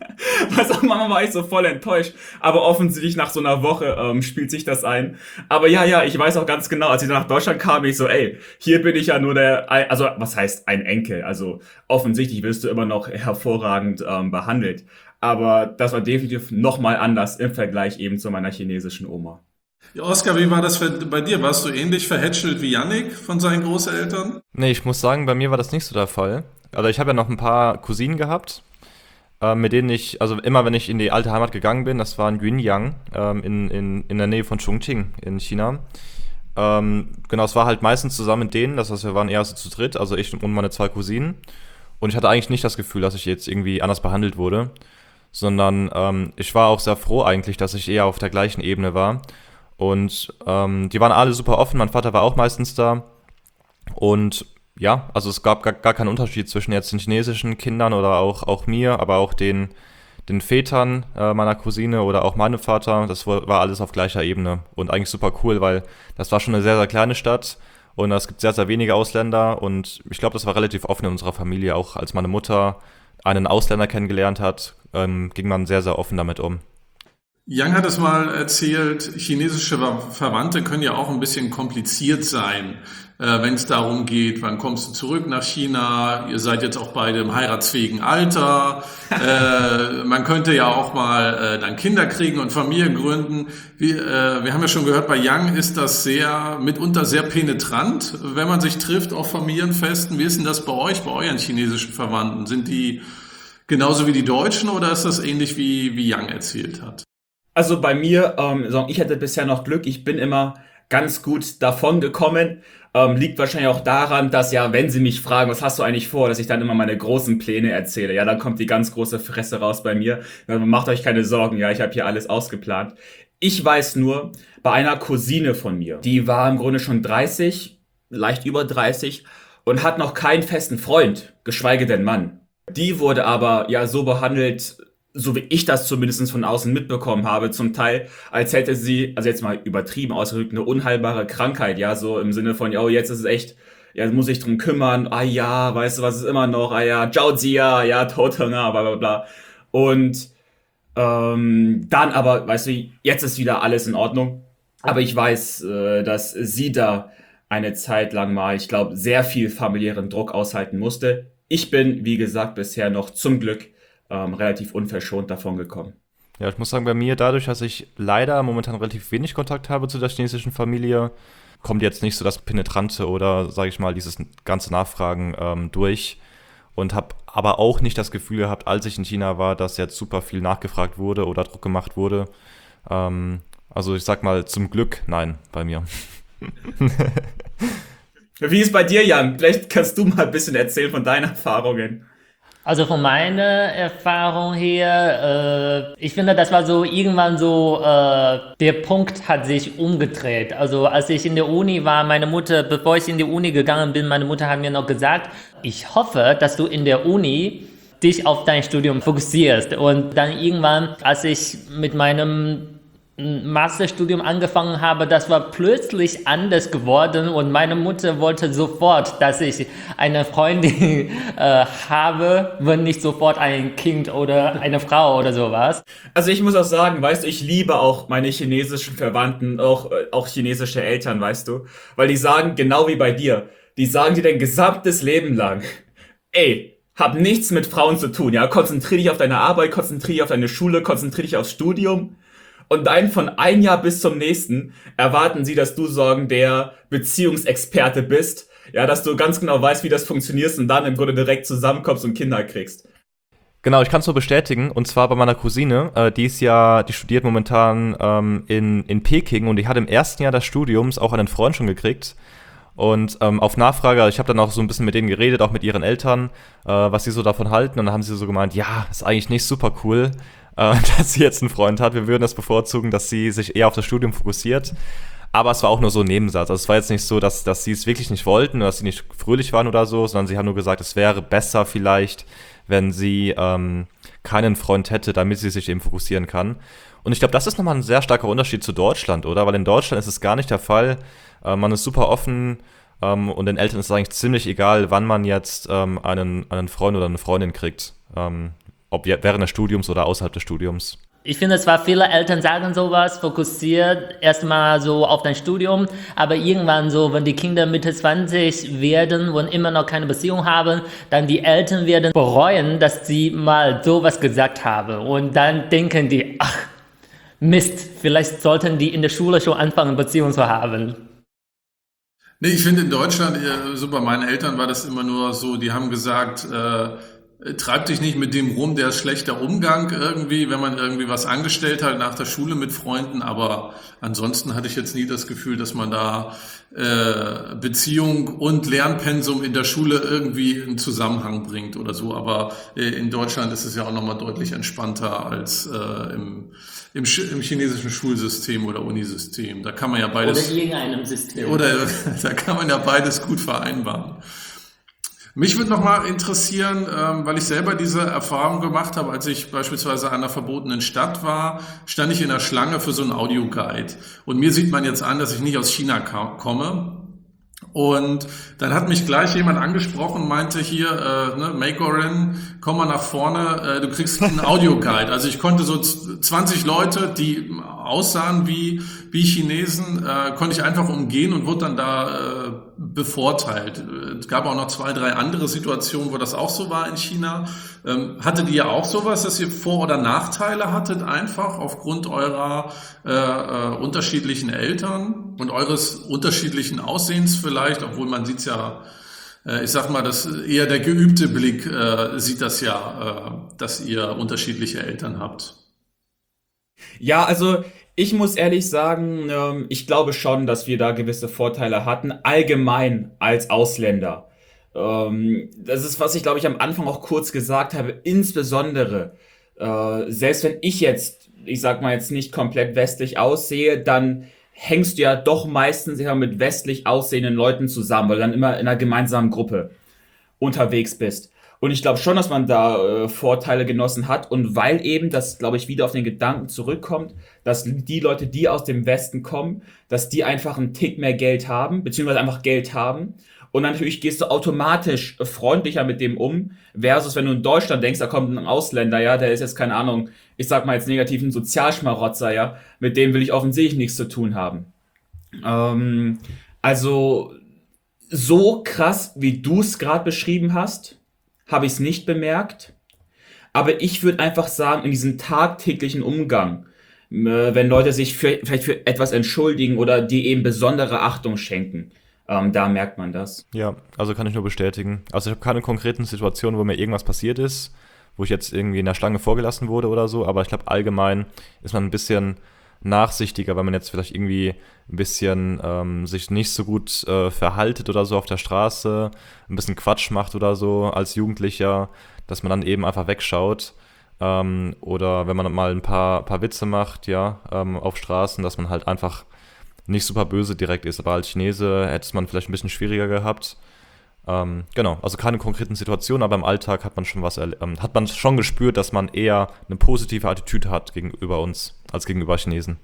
Was auch Mama war ich so voll enttäuscht. Aber offensichtlich nach so einer Woche ähm, spielt sich das ein. Aber ja, ja, ich weiß auch ganz genau, als ich dann nach Deutschland kam, ich so, ey, hier bin ich ja nur der, also was heißt ein Enkel? Also offensichtlich wirst du immer noch hervorragend ähm, behandelt. Aber das war definitiv nochmal anders im Vergleich eben zu meiner chinesischen Oma. Ja, Oskar, wie war das für, bei dir? Warst du ähnlich verhätschelt wie Yannick von seinen Großeltern? Nee, ich muss sagen, bei mir war das nicht so der Fall. Also ich habe ja noch ein paar Cousinen gehabt, äh, mit denen ich, also immer wenn ich in die alte Heimat gegangen bin, das war in Yuanyang, ähm, in, in, in der Nähe von Chongqing in China. Ähm, genau, es war halt meistens zusammen mit denen, das heißt, wir waren eher so zu dritt, also ich und meine zwei Cousinen. Und ich hatte eigentlich nicht das Gefühl, dass ich jetzt irgendwie anders behandelt wurde, sondern ähm, ich war auch sehr froh eigentlich, dass ich eher auf der gleichen Ebene war. Und ähm, die waren alle super offen, mein Vater war auch meistens da. Und ja, also es gab gar, gar keinen Unterschied zwischen jetzt den chinesischen Kindern oder auch, auch mir, aber auch den, den Vätern äh, meiner Cousine oder auch meinem Vater. Das war, war alles auf gleicher Ebene und eigentlich super cool, weil das war schon eine sehr, sehr kleine Stadt. Und es gibt sehr, sehr wenige Ausländer und ich glaube, das war relativ offen in unserer Familie. Auch als meine Mutter einen Ausländer kennengelernt hat, ähm, ging man sehr, sehr offen damit um. Yang hat es mal erzählt, chinesische Verwandte können ja auch ein bisschen kompliziert sein, äh, wenn es darum geht, wann kommst du zurück nach China, ihr seid jetzt auch beide im heiratsfähigen Alter, äh, man könnte ja auch mal äh, dann Kinder kriegen und Familie gründen. Wie, äh, wir haben ja schon gehört, bei Yang ist das sehr, mitunter sehr penetrant, wenn man sich trifft auf Familienfesten. Wie ist denn das bei euch, bei euren chinesischen Verwandten? Sind die genauso wie die Deutschen oder ist das ähnlich wie, wie Yang erzählt hat? Also bei mir, ähm, so, ich hatte bisher noch Glück, ich bin immer ganz gut davon gekommen. Ähm, liegt wahrscheinlich auch daran, dass ja, wenn sie mich fragen, was hast du eigentlich vor, dass ich dann immer meine großen Pläne erzähle. Ja, dann kommt die ganz große Fresse raus bei mir. Dann macht euch keine Sorgen, ja, ich habe hier alles ausgeplant. Ich weiß nur, bei einer Cousine von mir, die war im Grunde schon dreißig, leicht über dreißig und hat noch keinen festen Freund, geschweige denn Mann. Die wurde aber ja so behandelt, so wie ich das zumindest von außen mitbekommen habe, zum Teil, als hätte sie, also jetzt mal übertrieben ausgedrückt, eine unheilbare Krankheit, ja, so im Sinne von, oh, jetzt ist es echt, ja, muss ich drum kümmern, ah ja, weißt du, was ist immer noch, ah ja, Zhao Jia, ja, Todhunger, bla bla bla. Und ähm, dann aber, weißt du, jetzt ist wieder alles in Ordnung. Aber ich weiß, äh, dass sie da eine Zeit lang mal, ich glaube, sehr viel familiären Druck aushalten musste. Ich bin, wie gesagt, bisher noch zum Glück Ähm, relativ unverschont davon gekommen. Ja, ich muss sagen, bei mir dadurch, dass ich leider momentan relativ wenig Kontakt habe zu der chinesischen Familie, kommt jetzt nicht so das Penetrante oder, sage ich mal, dieses ganze Nachfragen ähm, durch und habe aber auch nicht das Gefühl gehabt, als ich in China war, dass jetzt super viel nachgefragt wurde oder Druck gemacht wurde. Ähm, also ich sag mal, zum Glück nein bei mir. Wie ist bei dir, Jan? Vielleicht kannst du mal ein bisschen erzählen von deinen Erfahrungen. Also von meiner Erfahrung her, äh, ich finde, das war so irgendwann so, äh, der Punkt hat sich umgedreht. Also als ich in der Uni war, meine Mutter, bevor ich in die Uni gegangen bin, meine Mutter hat mir noch gesagt, ich hoffe, dass du in der Uni dich auf dein Studium fokussierst. Und dann irgendwann, als ich mit meinem Masterstudium angefangen habe, das war plötzlich anders geworden und meine Mutter wollte sofort, dass ich eine Freundin äh, habe, wenn nicht sofort ein Kind oder eine Frau oder sowas. Also ich muss auch sagen, weißt du, ich liebe auch meine chinesischen Verwandten, auch, äh, auch chinesische Eltern, weißt du, weil die sagen, genau wie bei dir, die sagen dir dein gesamtes Leben lang, ey, hab nichts mit Frauen zu tun, ja, konzentrier dich auf deine Arbeit, konzentrier dich auf deine Schule, konzentrier dich aufs Studium. Und dann von ein Jahr bis zum nächsten erwarten sie, dass du sagen, der Beziehungsexperte bist, ja, dass du ganz genau weißt, wie das funktioniert und dann im Grunde direkt zusammenkommst und Kinder kriegst. Genau, ich kann es nur bestätigen, und zwar bei meiner Cousine, äh, die ist ja, die studiert momentan ähm, in, in Peking und die hat im ersten Jahr des Studiums auch einen Freund schon gekriegt. Und ähm, auf Nachfrage, ich habe dann auch so ein bisschen mit denen geredet, auch mit ihren Eltern, äh, was sie so davon halten. Und dann haben sie so gemeint, ja, ist eigentlich nicht super cool, äh, dass sie jetzt einen Freund hat. Wir würden das bevorzugen, dass sie sich eher auf das Studium fokussiert. Aber es war auch nur so ein Nebensatz. Also es war jetzt nicht so, dass, dass sie es wirklich nicht wollten oder dass sie nicht fröhlich waren oder so, sondern sie haben nur gesagt, es wäre besser vielleicht, wenn sie ähm, keinen Freund hätte, damit sie sich eben fokussieren kann. Und ich glaube, das ist nochmal ein sehr starker Unterschied zu Deutschland, oder? Weil in Deutschland ist es gar nicht der Fall. Äh, man ist super offen ähm, und den Eltern ist es eigentlich ziemlich egal, wann man jetzt ähm, einen, einen Freund oder eine Freundin kriegt. Ähm, ob während des Studiums oder außerhalb des Studiums. Ich finde zwar, viele Eltern sagen sowas, fokussiert erstmal so auf dein Studium, aber irgendwann so, wenn die Kinder Mitte zwanzig werden und immer noch keine Beziehung haben, dann die Eltern werden bereuen, dass sie mal sowas gesagt haben. Und dann denken die, ach, Mist, vielleicht sollten die in der Schule schon anfangen, Beziehung zu haben. Nee, ich finde in Deutschland, so bei meinen Eltern war das immer nur so, die haben gesagt, äh, treib dich nicht mit dem rum, der ist schlechter Umgang irgendwie, wenn man irgendwie was angestellt hat nach der Schule mit Freunden, aber ansonsten hatte ich jetzt nie das Gefühl, dass man da äh, Beziehung und Lernpensum in der Schule irgendwie in Zusammenhang bringt oder so, aber äh, in Deutschland ist es ja auch nochmal deutlich entspannter als äh, im, im, im chinesischen Schulsystem oder Unisystem. Da kann man ja beides... Oder irgendeinem System. Oder da kann man ja beides gut vereinbaren. Mich würde nochmal interessieren, ähm, weil ich selber diese Erfahrung gemacht habe, als ich beispielsweise an einer verbotenen Stadt war, stand ich in der Schlange für so einen Audioguide. Und mir sieht man jetzt an, dass ich nicht aus China ka- komme. Und dann hat mich gleich jemand angesprochen und meinte hier, äh, ne, Makeorin, komm mal nach vorne, äh, du kriegst einen Audioguide. Also ich konnte so zwanzig Leute, die aussahen wie wie Chinesen, äh, konnte ich einfach umgehen und wurde dann da äh, bevorteilt. Es gab auch noch zwei, drei andere Situationen, wo das auch so war in China. Ähm, hattet ihr auch sowas, dass ihr Vor- oder Nachteile hattet, einfach aufgrund eurer äh, äh, unterschiedlichen Eltern und eures unterschiedlichen Aussehens vielleicht, obwohl man sieht's ja, äh, ich sag mal, dass eher der geübte Blick äh, sieht das ja, äh, dass ihr unterschiedliche Eltern habt. Ja, also ich muss ehrlich sagen, ähm, ich glaube schon, dass wir da gewisse Vorteile hatten, allgemein als Ausländer. Ähm, das ist, was ich glaube ich am Anfang auch kurz gesagt habe, insbesondere, äh, selbst wenn ich jetzt, ich sag mal jetzt nicht komplett westlich aussehe, dann hängst du ja doch meistens immer mit westlich aussehenden Leuten zusammen, weil du dann immer in einer gemeinsamen Gruppe unterwegs bist. Und ich glaube schon, dass man da äh, Vorteile genossen hat. Und weil eben das, glaube ich, wieder auf den Gedanken zurückkommt, dass die Leute, die aus dem Westen kommen, dass die einfach einen Tick mehr Geld haben, beziehungsweise einfach Geld haben. Und dann natürlich gehst du automatisch freundlicher mit dem um, versus wenn du in Deutschland denkst, da kommt ein Ausländer, ja, der ist jetzt, keine Ahnung, ich sag mal jetzt negativ ein Sozialschmarotzer, ja, mit dem will ich offensichtlich nichts zu tun haben. Ähm, also so krass, wie du es gerade beschrieben hast, habe ich es nicht bemerkt. Aber ich würde einfach sagen, in diesem tagtäglichen Umgang, äh, wenn Leute sich für, vielleicht für etwas entschuldigen oder die eben besondere Achtung schenken, ähm, da merkt man das. Ja, also kann ich nur bestätigen. Also ich habe keine konkreten Situationen, wo mir irgendwas passiert ist, wo ich jetzt irgendwie in der Schlange vorgelassen wurde oder so, aber ich glaube allgemein ist man ein bisschen nachsichtiger, weil man jetzt vielleicht irgendwie ein bisschen ähm, sich nicht so gut äh, verhaltet oder so auf der Straße, ein bisschen Quatsch macht oder so als Jugendlicher, dass man dann eben einfach wegschaut. Ähm, oder wenn man mal ein paar, paar Witze macht, ja, ähm, auf Straßen, dass man halt einfach nicht super böse direkt ist. Aber als Chinese hätte es man vielleicht ein bisschen schwieriger gehabt. Ähm, genau, also keine konkreten Situationen, aber im Alltag hat man schon was, erle- ähm, hat man schon gespürt, dass man eher eine positive Attitüde hat gegenüber uns als gegenüber Chinesen.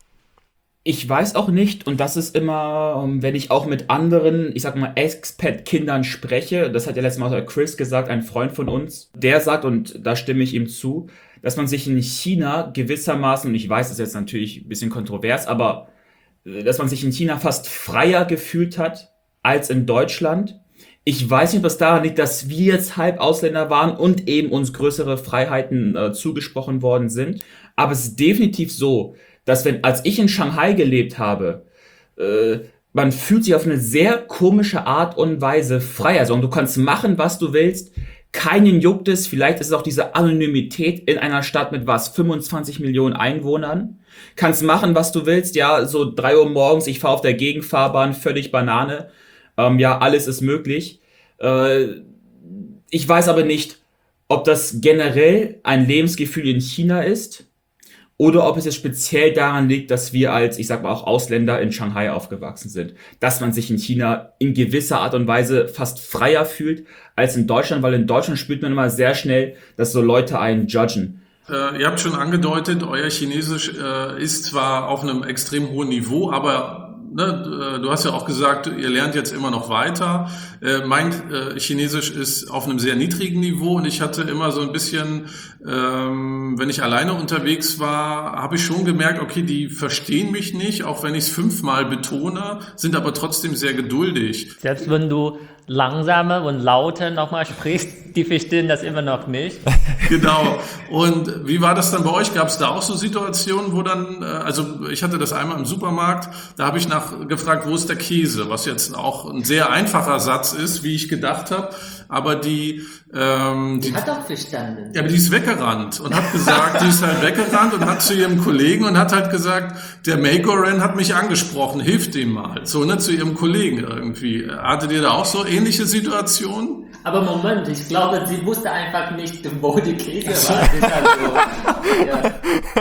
Ich weiß auch nicht, und das ist immer, ähm, wenn ich auch mit anderen, ich sag mal, Expat-Kindern spreche, das hat ja letztes Mal Chris gesagt, ein Freund von uns, der sagt, und da stimme ich ihm zu, dass man sich in China gewissermaßen, und ich weiß, das ist jetzt natürlich ein bisschen kontrovers, aber äh, dass man sich in China fast freier gefühlt hat als in Deutschland. Ich weiß nicht, ob das daran liegt, dass wir jetzt halb Ausländer waren und eben uns größere Freiheiten äh, zugesprochen worden sind. Aber es ist definitiv so, dass wenn, als ich in Shanghai gelebt habe, äh, man fühlt sich auf eine sehr komische Art und Weise frei. Also du kannst machen, was du willst. Keinen juckt es. Vielleicht ist es auch diese Anonymität in einer Stadt mit was, fünfundzwanzig Millionen Einwohnern. Kannst machen, was du willst. Ja, so drei Uhr morgens, ich fahre auf der Gegenfahrbahn, völlig Banane. Ähm, ja, alles ist möglich. Äh, ich weiß aber nicht, ob das generell ein Lebensgefühl in China ist oder ob es jetzt speziell daran liegt, dass wir als, ich sag mal auch Ausländer in Shanghai aufgewachsen sind. Dass man sich in China in gewisser Art und Weise fast freier fühlt als in Deutschland, weil in Deutschland spürt man immer sehr schnell, dass so Leute einen judgen. Äh, ihr habt schon angedeutet, euer Chinesisch äh, ist zwar auf einem extrem hohen Niveau, aber ne, du hast ja auch gesagt, ihr lernt jetzt immer noch weiter. Äh, mein äh, Chinesisch ist auf einem sehr niedrigen Niveau und ich hatte immer so ein bisschen, ähm, wenn ich alleine unterwegs war, habe ich schon gemerkt, okay, die verstehen mich nicht, auch wenn ich es fünfmal betone, sind aber trotzdem sehr geduldig. Selbst wenn du langsamer und lauter nochmal sprichst, die verstehen das immer noch nicht. Genau. Und wie war das dann bei euch? Gab es da auch so Situationen, wo dann, äh, also ich hatte das einmal im Supermarkt, da habe ich nach gefragt, wo ist der Käse? Was jetzt auch ein sehr einfacher Satz ist, wie ich gedacht habe. Aber die, ähm, die, Die hat doch verstanden. ja, aber die ist weggerannt und hat gesagt, die ist halt weggerannt und hat zu ihrem Kollegen und hat halt gesagt, der Makeorin hat mich angesprochen, hilft dem mal. So, ne, zu ihrem Kollegen irgendwie. Hattet ihr da auch so ähnliche Situationen? Aber Moment, ich glaube, sie wusste einfach nicht, wo die Käse war. Das ist also, ja.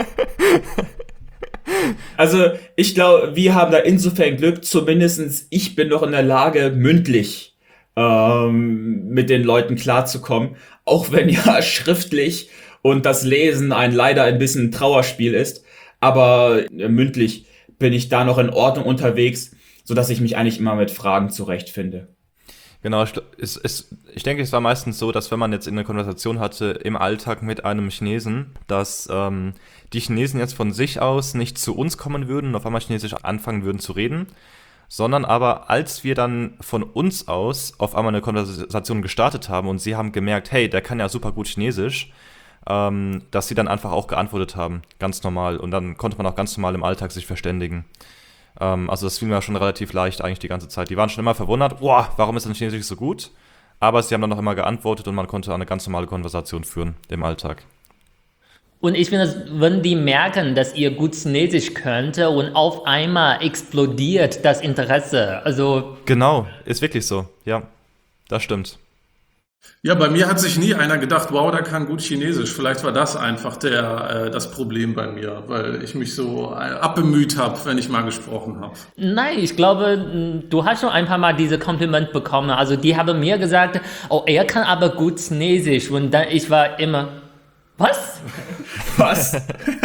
Also ich glaube, wir haben da insofern Glück, zumindestens ich bin noch in der Lage, mündlich ähm, mit den Leuten klarzukommen, auch wenn ja schriftlich und das Lesen ein leider ein bisschen Trauerspiel ist, aber äh, mündlich bin ich da noch in Ordnung unterwegs. sodass ich mich eigentlich immer mit Fragen zurechtfinde. Genau, ich, es, es, ich denke, es war meistens so, dass wenn man jetzt in eine Konversation hatte im Alltag mit einem Chinesen, dass ähm, die Chinesen jetzt von sich aus nicht zu uns kommen würden und auf einmal Chinesisch anfangen würden zu reden, sondern aber als wir dann von uns aus auf einmal eine Konversation gestartet haben und sie haben gemerkt, hey, der kann ja super gut Chinesisch, ähm, dass sie dann einfach auch geantwortet haben, ganz normal. Und dann konnte man auch ganz normal im Alltag sich verständigen. Ähm, also das fiel mir schon relativ leicht eigentlich die ganze Zeit. Die waren schon immer verwundert, boah, warum ist denn Chinesisch so gut? Aber sie haben dann noch immer geantwortet und man konnte eine ganz normale Konversation führen im Alltag. Und ich finde, wenn die merken, dass ihr gut Chinesisch könnt und auf einmal explodiert das Interesse. Also Genau, ist wirklich so. Ja, das stimmt. Ja, bei mir hat sich nie einer gedacht, wow, der kann gut Chinesisch. Vielleicht war das einfach der, äh, das Problem bei mir, weil ich mich so äh, abbemüht habe, wenn ich mal gesprochen habe. nein, ich glaube, du hast schon ein paar Mal diese Kompliment bekommen. Also die haben mir gesagt, oh, er kann aber gut Chinesisch. Und dann ich war immer, was? Was?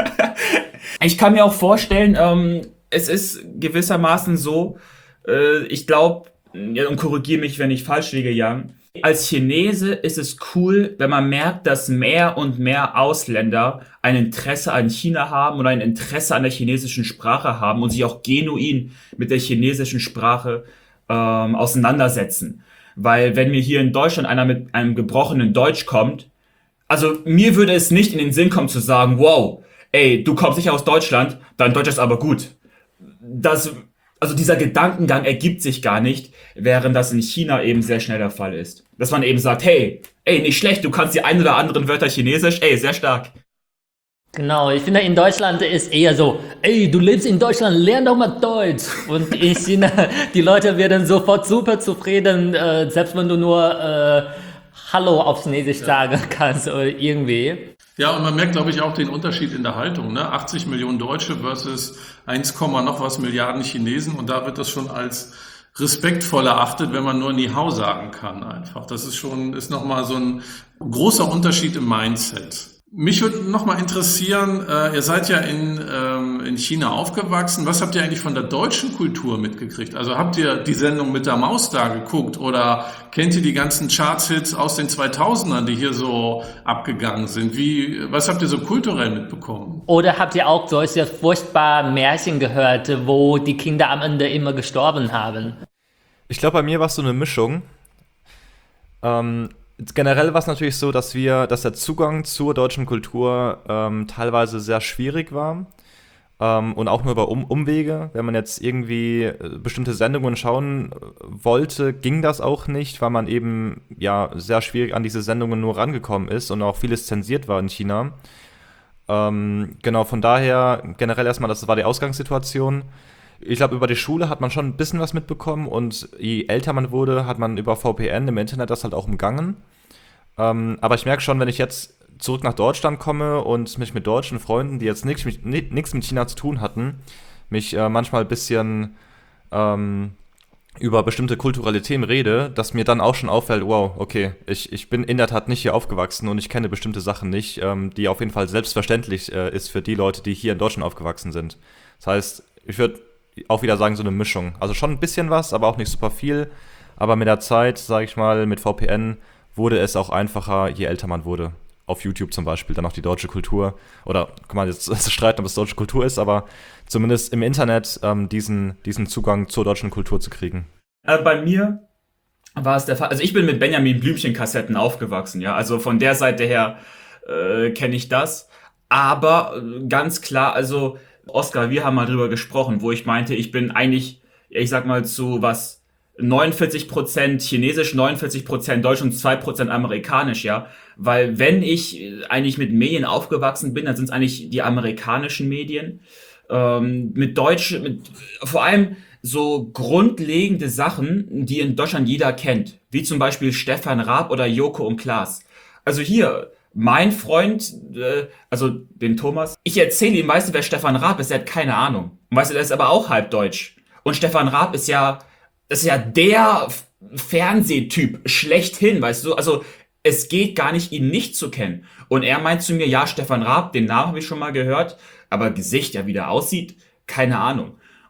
Ich kann mir auch vorstellen, ähm, es ist gewissermaßen so, äh, ich glaube, ja, und korrigiere mich, wenn ich falsch liege, Jan, als Chinese ist es cool, wenn man merkt, dass mehr und mehr Ausländer ein Interesse an China haben oder ein Interesse an der chinesischen Sprache haben und sich auch genuin mit der chinesischen Sprache ähm, auseinandersetzen. Weil wenn mir hier in Deutschland einer mit einem gebrochenen Deutsch kommt, also mir würde es nicht in den Sinn kommen zu sagen, wow, ey, du kommst nicht aus Deutschland, dein Deutsch ist aber gut. Das, also dieser Gedankengang ergibt sich gar nicht, während das in China eben sehr schnell der Fall ist. Dass man eben sagt, hey, ey, nicht schlecht, du kannst die ein oder anderen Wörter Chinesisch, ey, sehr stark. Genau, ich finde, in Deutschland ist eher so, ey, du lebst in Deutschland, lern doch mal Deutsch. Und in China, die Leute werden sofort super zufrieden, äh, selbst wenn du nur äh, Hallo auf Chinesisch sagen kannst oder irgendwie. Ja, und man merkt, glaube ich, auch den Unterschied in der Haltung. Ne? achtzig Millionen Deutsche versus eins, noch was Milliarden Chinesen. Und da wird das schon als respektvoll erachtet, wenn man nur Ni Hao sagen kann einfach. Das ist schon, ist nochmal so ein großer Unterschied im Mindset. Mich würde nochmal interessieren, äh, ihr seid ja in, ähm, in China aufgewachsen. Was habt ihr eigentlich von der deutschen Kultur mitgekriegt? Also habt ihr die Sendung mit der Maus da geguckt oder kennt ihr die ganzen Charts-Hits aus den zweitausendern, die hier so abgegangen sind? Wie, was habt ihr so kulturell mitbekommen? Oder habt ihr auch solche furchtbaren Märchen gehört, wo die Kinder am Ende immer gestorben haben? Ich glaube, bei mir war es so eine Mischung. Ähm, generell war es natürlich so, dass wir, dass der Zugang zur deutschen Kultur ähm, teilweise sehr schwierig war. Ähm, und auch nur über um Umwege. Wenn man jetzt irgendwie äh, bestimmte Sendungen schauen wollte, ging das auch nicht, weil man eben ja sehr schwierig an diese Sendungen nur rangekommen ist und auch vieles zensiert war in China. Ähm, genau, von daher generell erstmal, das war die Ausgangssituation. Ich glaube, über die Schule hat man schon ein bisschen was mitbekommen und je älter man wurde, hat man über V P N im Internet das halt auch umgangen. Ähm, aber ich merke schon, wenn ich jetzt zurück nach Deutschland komme und mich mit deutschen Freunden, die jetzt nichts mit, nichts mit China zu tun hatten, mich äh, manchmal ein bisschen ähm, über bestimmte kulturelle Themen rede, dass mir dann auch schon auffällt, wow, okay, ich, ich bin in der Tat nicht hier aufgewachsen und ich kenne bestimmte Sachen nicht, ähm, die auf jeden Fall selbstverständlich äh, ist für die Leute, die hier in Deutschland aufgewachsen sind. Das heißt, ich würde auch wieder sagen, so eine Mischung. Also schon ein bisschen was, aber auch nicht super viel. Aber mit der Zeit, sage ich mal, mit V P N wurde es auch einfacher, je älter man wurde. Auf YouTube zum Beispiel, dann auch die deutsche Kultur. Oder kann man jetzt streiten, ob es deutsche Kultur ist, aber zumindest im Internet ähm, diesen, diesen Zugang zur deutschen Kultur zu kriegen. Äh, bei mir war es der Fall. Also ich bin mit Benjamin Blümchen-Kassetten aufgewachsen, ja. Also von der Seite her äh, kenne ich das. Aber äh, ganz klar, also Oskar, wir haben mal drüber gesprochen, wo ich meinte, ich bin eigentlich, ich sag mal zu was, neunundvierzig Prozent Chinesisch, neunundvierzig Prozent Deutsch und zwei Prozent Amerikanisch, ja. Weil wenn ich eigentlich mit Medien aufgewachsen bin, dann sind es eigentlich die amerikanischen Medien. Ähm, mit Deutsch, mit vor allem so grundlegende Sachen, die in Deutschland jeder kennt. Wie zum Beispiel Stefan Raab oder Joko und Klaas. Also hier, mein Freund, äh, also den Thomas, ich erzähle ihm, weißt du, wer Stefan Raab ist? Er hat keine Ahnung. Und weißt du, der ist aber auch halb deutsch. Und Stefan Raab ist ja, das ist ja der F- Fernsehtyp schlechthin, weißt du? Also es geht gar nicht, ihn nicht zu kennen. Und er meint zu mir, ja, Stefan Raab, den Namen habe ich schon mal gehört, aber Gesicht, ja, wie der aussieht, keine Ahnung.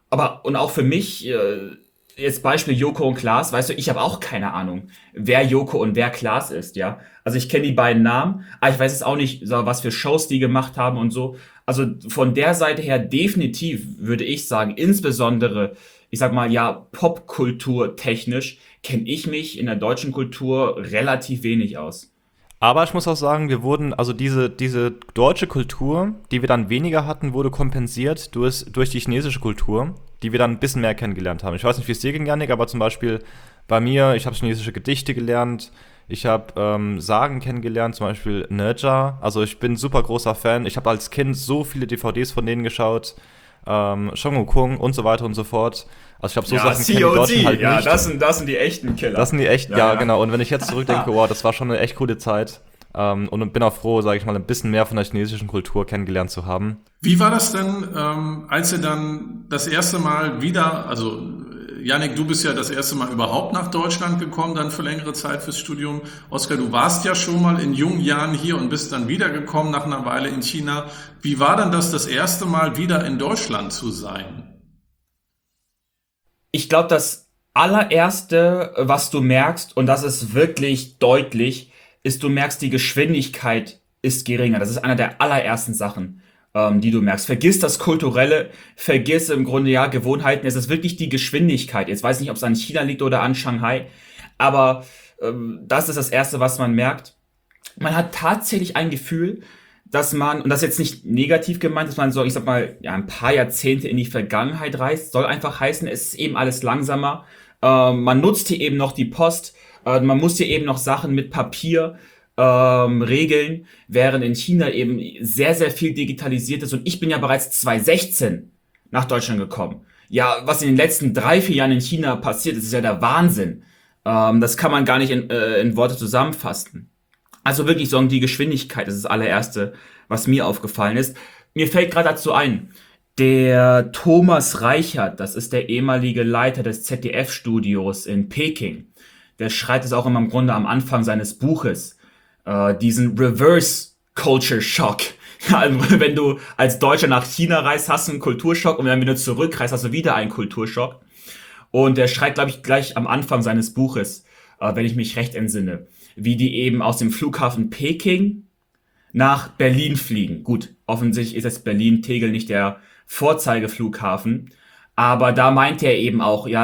aber, und auch für mich, äh, jetzt Beispiel Joko und Klaas, weißt du, ich habe auch keine Ahnung, wer Joko und wer Klaas ist, ja. Also ich kenne die beiden Namen, aber ich weiß jetzt auch nicht, so, was für Shows die gemacht haben und so. Also von der Seite her definitiv würde ich sagen, insbesondere, ich sag mal, ja, Popkultur technisch kenne ich mich in der deutschen Kultur relativ wenig aus. Aber ich muss auch sagen, wir wurden, also diese, diese deutsche Kultur, die wir dann weniger hatten, wurde kompensiert durch, durch die chinesische Kultur, die wir dann ein bisschen mehr kennengelernt haben. Ich weiß nicht, wie es dir ging, Yannick, aber zum Beispiel bei mir, ich habe chinesische Gedichte gelernt, ich habe ähm, Sagen kennengelernt, zum Beispiel Nerja. Also ich bin super großer Fan. Ich habe als Kind so viele D V Ds von denen geschaut, ähm, Shang Kung und so weiter und so fort. Also ich habe so Ja, Sachen kennen die Deutschen halt ja, nicht. das sind, das sind die echten Killer. Das sind die echten, Ja, ja, ja. genau. Und wenn ich jetzt zurückdenke, wow, das war schon eine echt coole Zeit. Ähm, und bin auch froh, sage ich mal, ein bisschen mehr von der chinesischen Kultur kennengelernt zu haben. Wie war das denn, ähm, als ihr dann das erste Mal wieder, also Yannick, du bist ja das erste Mal überhaupt nach Deutschland gekommen, dann für längere Zeit fürs Studium. Oskar, du warst ja schon mal in jungen Jahren hier und bist dann wiedergekommen nach einer Weile in China. Wie war dann das, das erste Mal wieder in Deutschland zu sein? Ich glaube, das allererste, was du merkst, und das ist wirklich deutlich, ist, du merkst, die Geschwindigkeit ist geringer. Das ist einer der allerersten Sachen, ähm, die du merkst. Vergiss das Kulturelle, vergiss im Grunde ja Gewohnheiten. Es ist wirklich die Geschwindigkeit. Jetzt weiß ich nicht, ob es an China liegt oder an Shanghai, aber ähm, das ist das Erste, was man merkt. Man hat tatsächlich ein Gefühl, dass man, und das ist jetzt nicht negativ gemeint, dass man so, ich sag mal, ja, ein paar Jahrzehnte in die Vergangenheit reist, soll einfach heißen, es ist eben alles langsamer. Äh, man nutzt hier eben noch die Post, äh, man muss hier eben noch Sachen mit Papier ähm, regeln, während in China eben sehr, sehr viel digitalisiert ist. Und ich bin ja bereits zwanzig sechzehn nach Deutschland gekommen. Ja, was in den letzten drei, vier Jahren in China passiert ist, ist ja der Wahnsinn. Ähm, das kann man gar nicht in, äh, in Worte zusammenfassen. Also wirklich so die Geschwindigkeit, das ist das allererste, was mir aufgefallen ist. Mir fällt gerade dazu ein, der Thomas Reichert, das ist der ehemalige Leiter des Z D F-Studios in Peking, der schreibt es auch immer im Grunde am Anfang seines Buches, äh, diesen Reverse Culture Shock. Also wenn du als Deutscher nach China reist, hast du einen Kulturschock und wenn du wieder zurückreist, hast du wieder einen Kulturschock. Und der schreibt, glaube ich, gleich am Anfang seines Buches, äh, wenn ich mich recht entsinne, wie die eben aus dem Flughafen Peking nach Berlin fliegen. Gut, offensichtlich ist jetzt Berlin-Tegel nicht der Vorzeigeflughafen, aber da meint er eben auch, ja,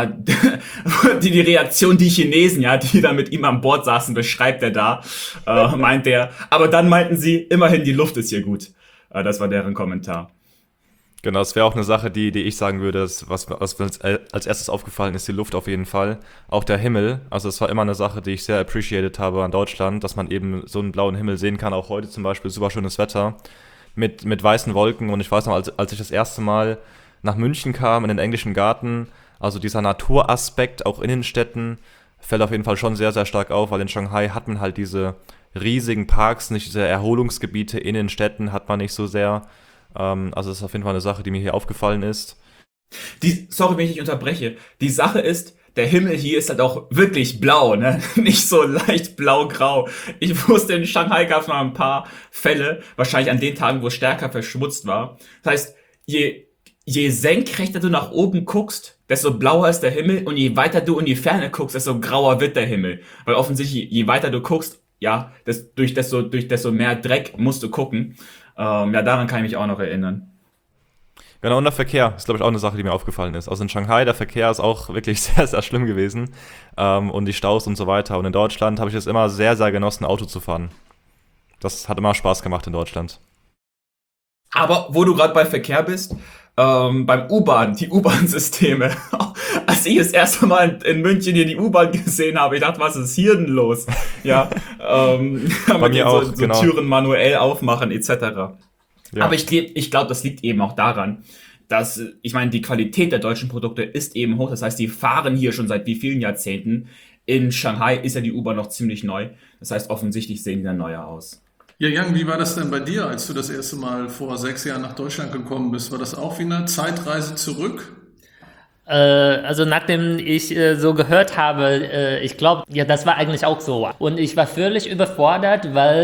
die, die Reaktion, die Chinesen, ja, die da mit ihm an Bord saßen, beschreibt er da, äh, meint er. Aber dann meinten sie, immerhin die Luft ist hier gut. Äh, das war deren Kommentar. Genau, das wäre auch eine Sache, die, die ich sagen würde, dass, was, was mir als, als erstes aufgefallen ist, die Luft auf jeden Fall. Auch der Himmel, also es war immer eine Sache, die ich sehr appreciated habe an Deutschland, dass man eben so einen blauen Himmel sehen kann, auch heute zum Beispiel, super schönes Wetter mit, mit weißen Wolken. Und ich weiß noch, als, als ich das erste Mal nach München kam, in den englischen Garten, also dieser Naturaspekt auch in den Städten, fällt auf jeden Fall schon sehr, sehr stark auf, weil in Shanghai hat man halt diese riesigen Parks, nicht diese Erholungsgebiete in den Städten hat man nicht so sehr. Also das ist auf jeden Fall eine Sache, die mir hier aufgefallen ist. Die, sorry, wenn ich dich unterbreche. Die Sache ist, der Himmel hier ist halt auch wirklich blau, ne? Nicht so leicht blau-grau. Ich wusste, in Shanghai gab es mal ein paar Fälle, wahrscheinlich an den Tagen, wo es stärker verschmutzt war. Das heißt, je, je senkrechter du nach oben guckst, desto blauer ist der Himmel und je weiter du in die Ferne guckst, desto grauer wird der Himmel. Weil offensichtlich, je weiter du guckst, ja, das, durch, desto, durch desto mehr Dreck musst du gucken. Ähm, ja, daran kann ich mich auch noch erinnern. Genau, und der Verkehr ist, glaube ich, auch eine Sache, die mir aufgefallen ist. Also in Shanghai, der Verkehr ist auch wirklich sehr, sehr schlimm gewesen. Ähm, und die Staus und so weiter. Und in Deutschland habe ich es immer sehr, sehr genossen, Auto zu fahren. Das hat immer Spaß gemacht in Deutschland. Aber wo du gerade bei Verkehr bist, ähm, beim U-Bahn, die U-Bahn-Systeme. Als ich das erste Mal in München hier die U-Bahn gesehen habe, ich dachte, was ist hier denn los? Ja, ähm, bei mir auch, so, so genau. Türen manuell aufmachen et cetera. Ja. Aber ich, ich glaube, das liegt eben auch daran, dass, ich meine, die Qualität der deutschen Produkte ist eben hoch. Das heißt, die fahren hier schon seit wie vielen Jahrzehnten. In Shanghai ist ja die U-Bahn noch ziemlich neu. Das heißt, offensichtlich sehen die dann neuer aus. Ja, Jan, wie war das denn bei dir, als du das erste Mal vor sechs Jahren nach Deutschland gekommen bist? War das auch wie eine Zeitreise zurück? Äh, also nachdem ich äh, so gehört habe, äh, ich glaube, ja, das war eigentlich auch so. Und ich war völlig überfordert, weil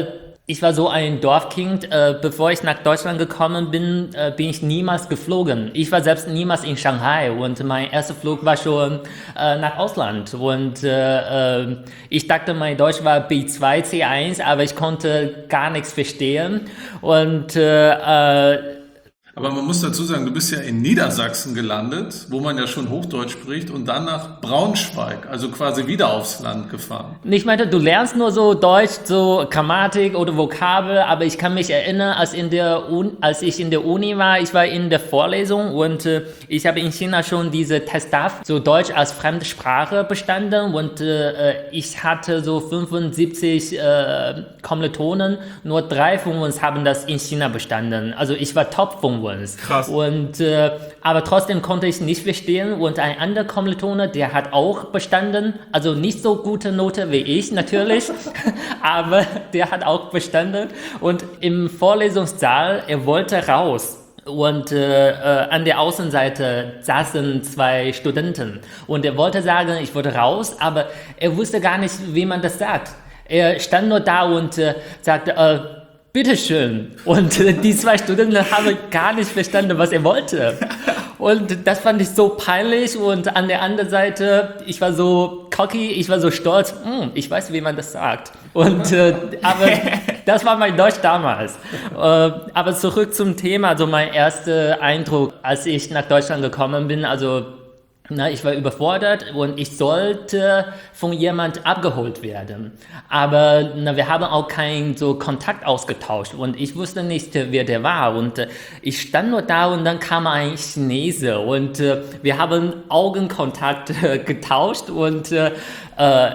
Ich war so ein Dorfkind, äh, bevor ich nach Deutschland gekommen bin, äh, bin ich niemals geflogen. Ich war selbst niemals in Shanghai und mein erster Flug war schon äh, nach Ausland. Und äh, äh, ich dachte, mein Deutsch war B zwei, C eins, aber ich konnte gar nichts verstehen. Und äh, äh, Aber man muss dazu sagen, du bist ja in Niedersachsen gelandet, wo man ja schon Hochdeutsch spricht, und dann nach Braunschweig, also quasi wieder aufs Land gefahren. Ich meinte, du lernst nur so Deutsch, so Grammatik oder Vokabel, aber ich kann mich erinnern, als, in der Un- als ich in der Uni war, ich war in der Vorlesung und äh, ich habe in China schon diese Testaf, so Deutsch als Fremdsprache bestanden und äh, ich hatte so fünfundsiebzig äh, Kommilitonen, nur drei von uns haben das in China bestanden. Also ich war top von uns. Krass. Und, äh, aber trotzdem konnte ich nicht verstehen und ein anderer Kommilitone, der hat auch bestanden, also nicht so gute Note wie ich natürlich, aber der hat auch bestanden und im Vorlesungssaal, er wollte raus. Und äh, äh, an der Außenseite saßen zwei Studenten und er wollte sagen, ich wollte raus, aber er wusste gar nicht, wie man das sagt. Er stand nur da und äh, sagte, äh, bitteschön. Und äh, die zwei Studenten haben gar nicht verstanden, was er wollte. Und das fand ich so peinlich. Und an der anderen Seite, ich war so cocky, ich war so stolz. Hm, ich weiß, wie man das sagt. Und äh, aber das war mein Deutsch damals. Äh, aber zurück zum Thema. Also mein erster Eindruck, als ich nach Deutschland gekommen bin, also na, ich war überfordert und ich sollte von jemand abgeholt werden. Aber na, wir haben auch keinen so Kontakt ausgetauscht und ich wusste nicht, wer der war. Und äh, ich stand nur da und dann kam ein Chinese und äh, wir haben Augenkontakt äh, getauscht und äh, äh,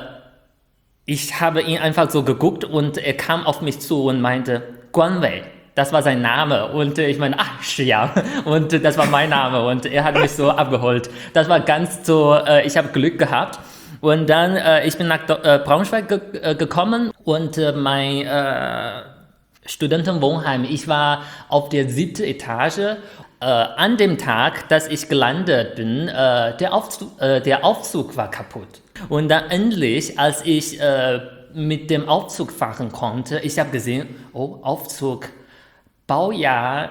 ich habe ihn einfach so geguckt und er kam auf mich zu und meinte, Guanwei. Das war sein Name und äh, ich meine, ach, ja, und äh, das war mein Name und er hat mich so abgeholt. Das war ganz so, äh, ich habe Glück gehabt und dann, äh, ich bin nach äh, Braunschweig ge äh, gekommen und äh, mein äh, Studentenwohnheim, ich war auf der siebten Etage. Äh, an dem Tag, dass ich gelandet bin, äh, der, Aufzug, äh, der Aufzug war kaputt. Und dann endlich, als ich äh, mit dem Aufzug fahren konnte, ich habe gesehen, oh, Aufzug, Baujahr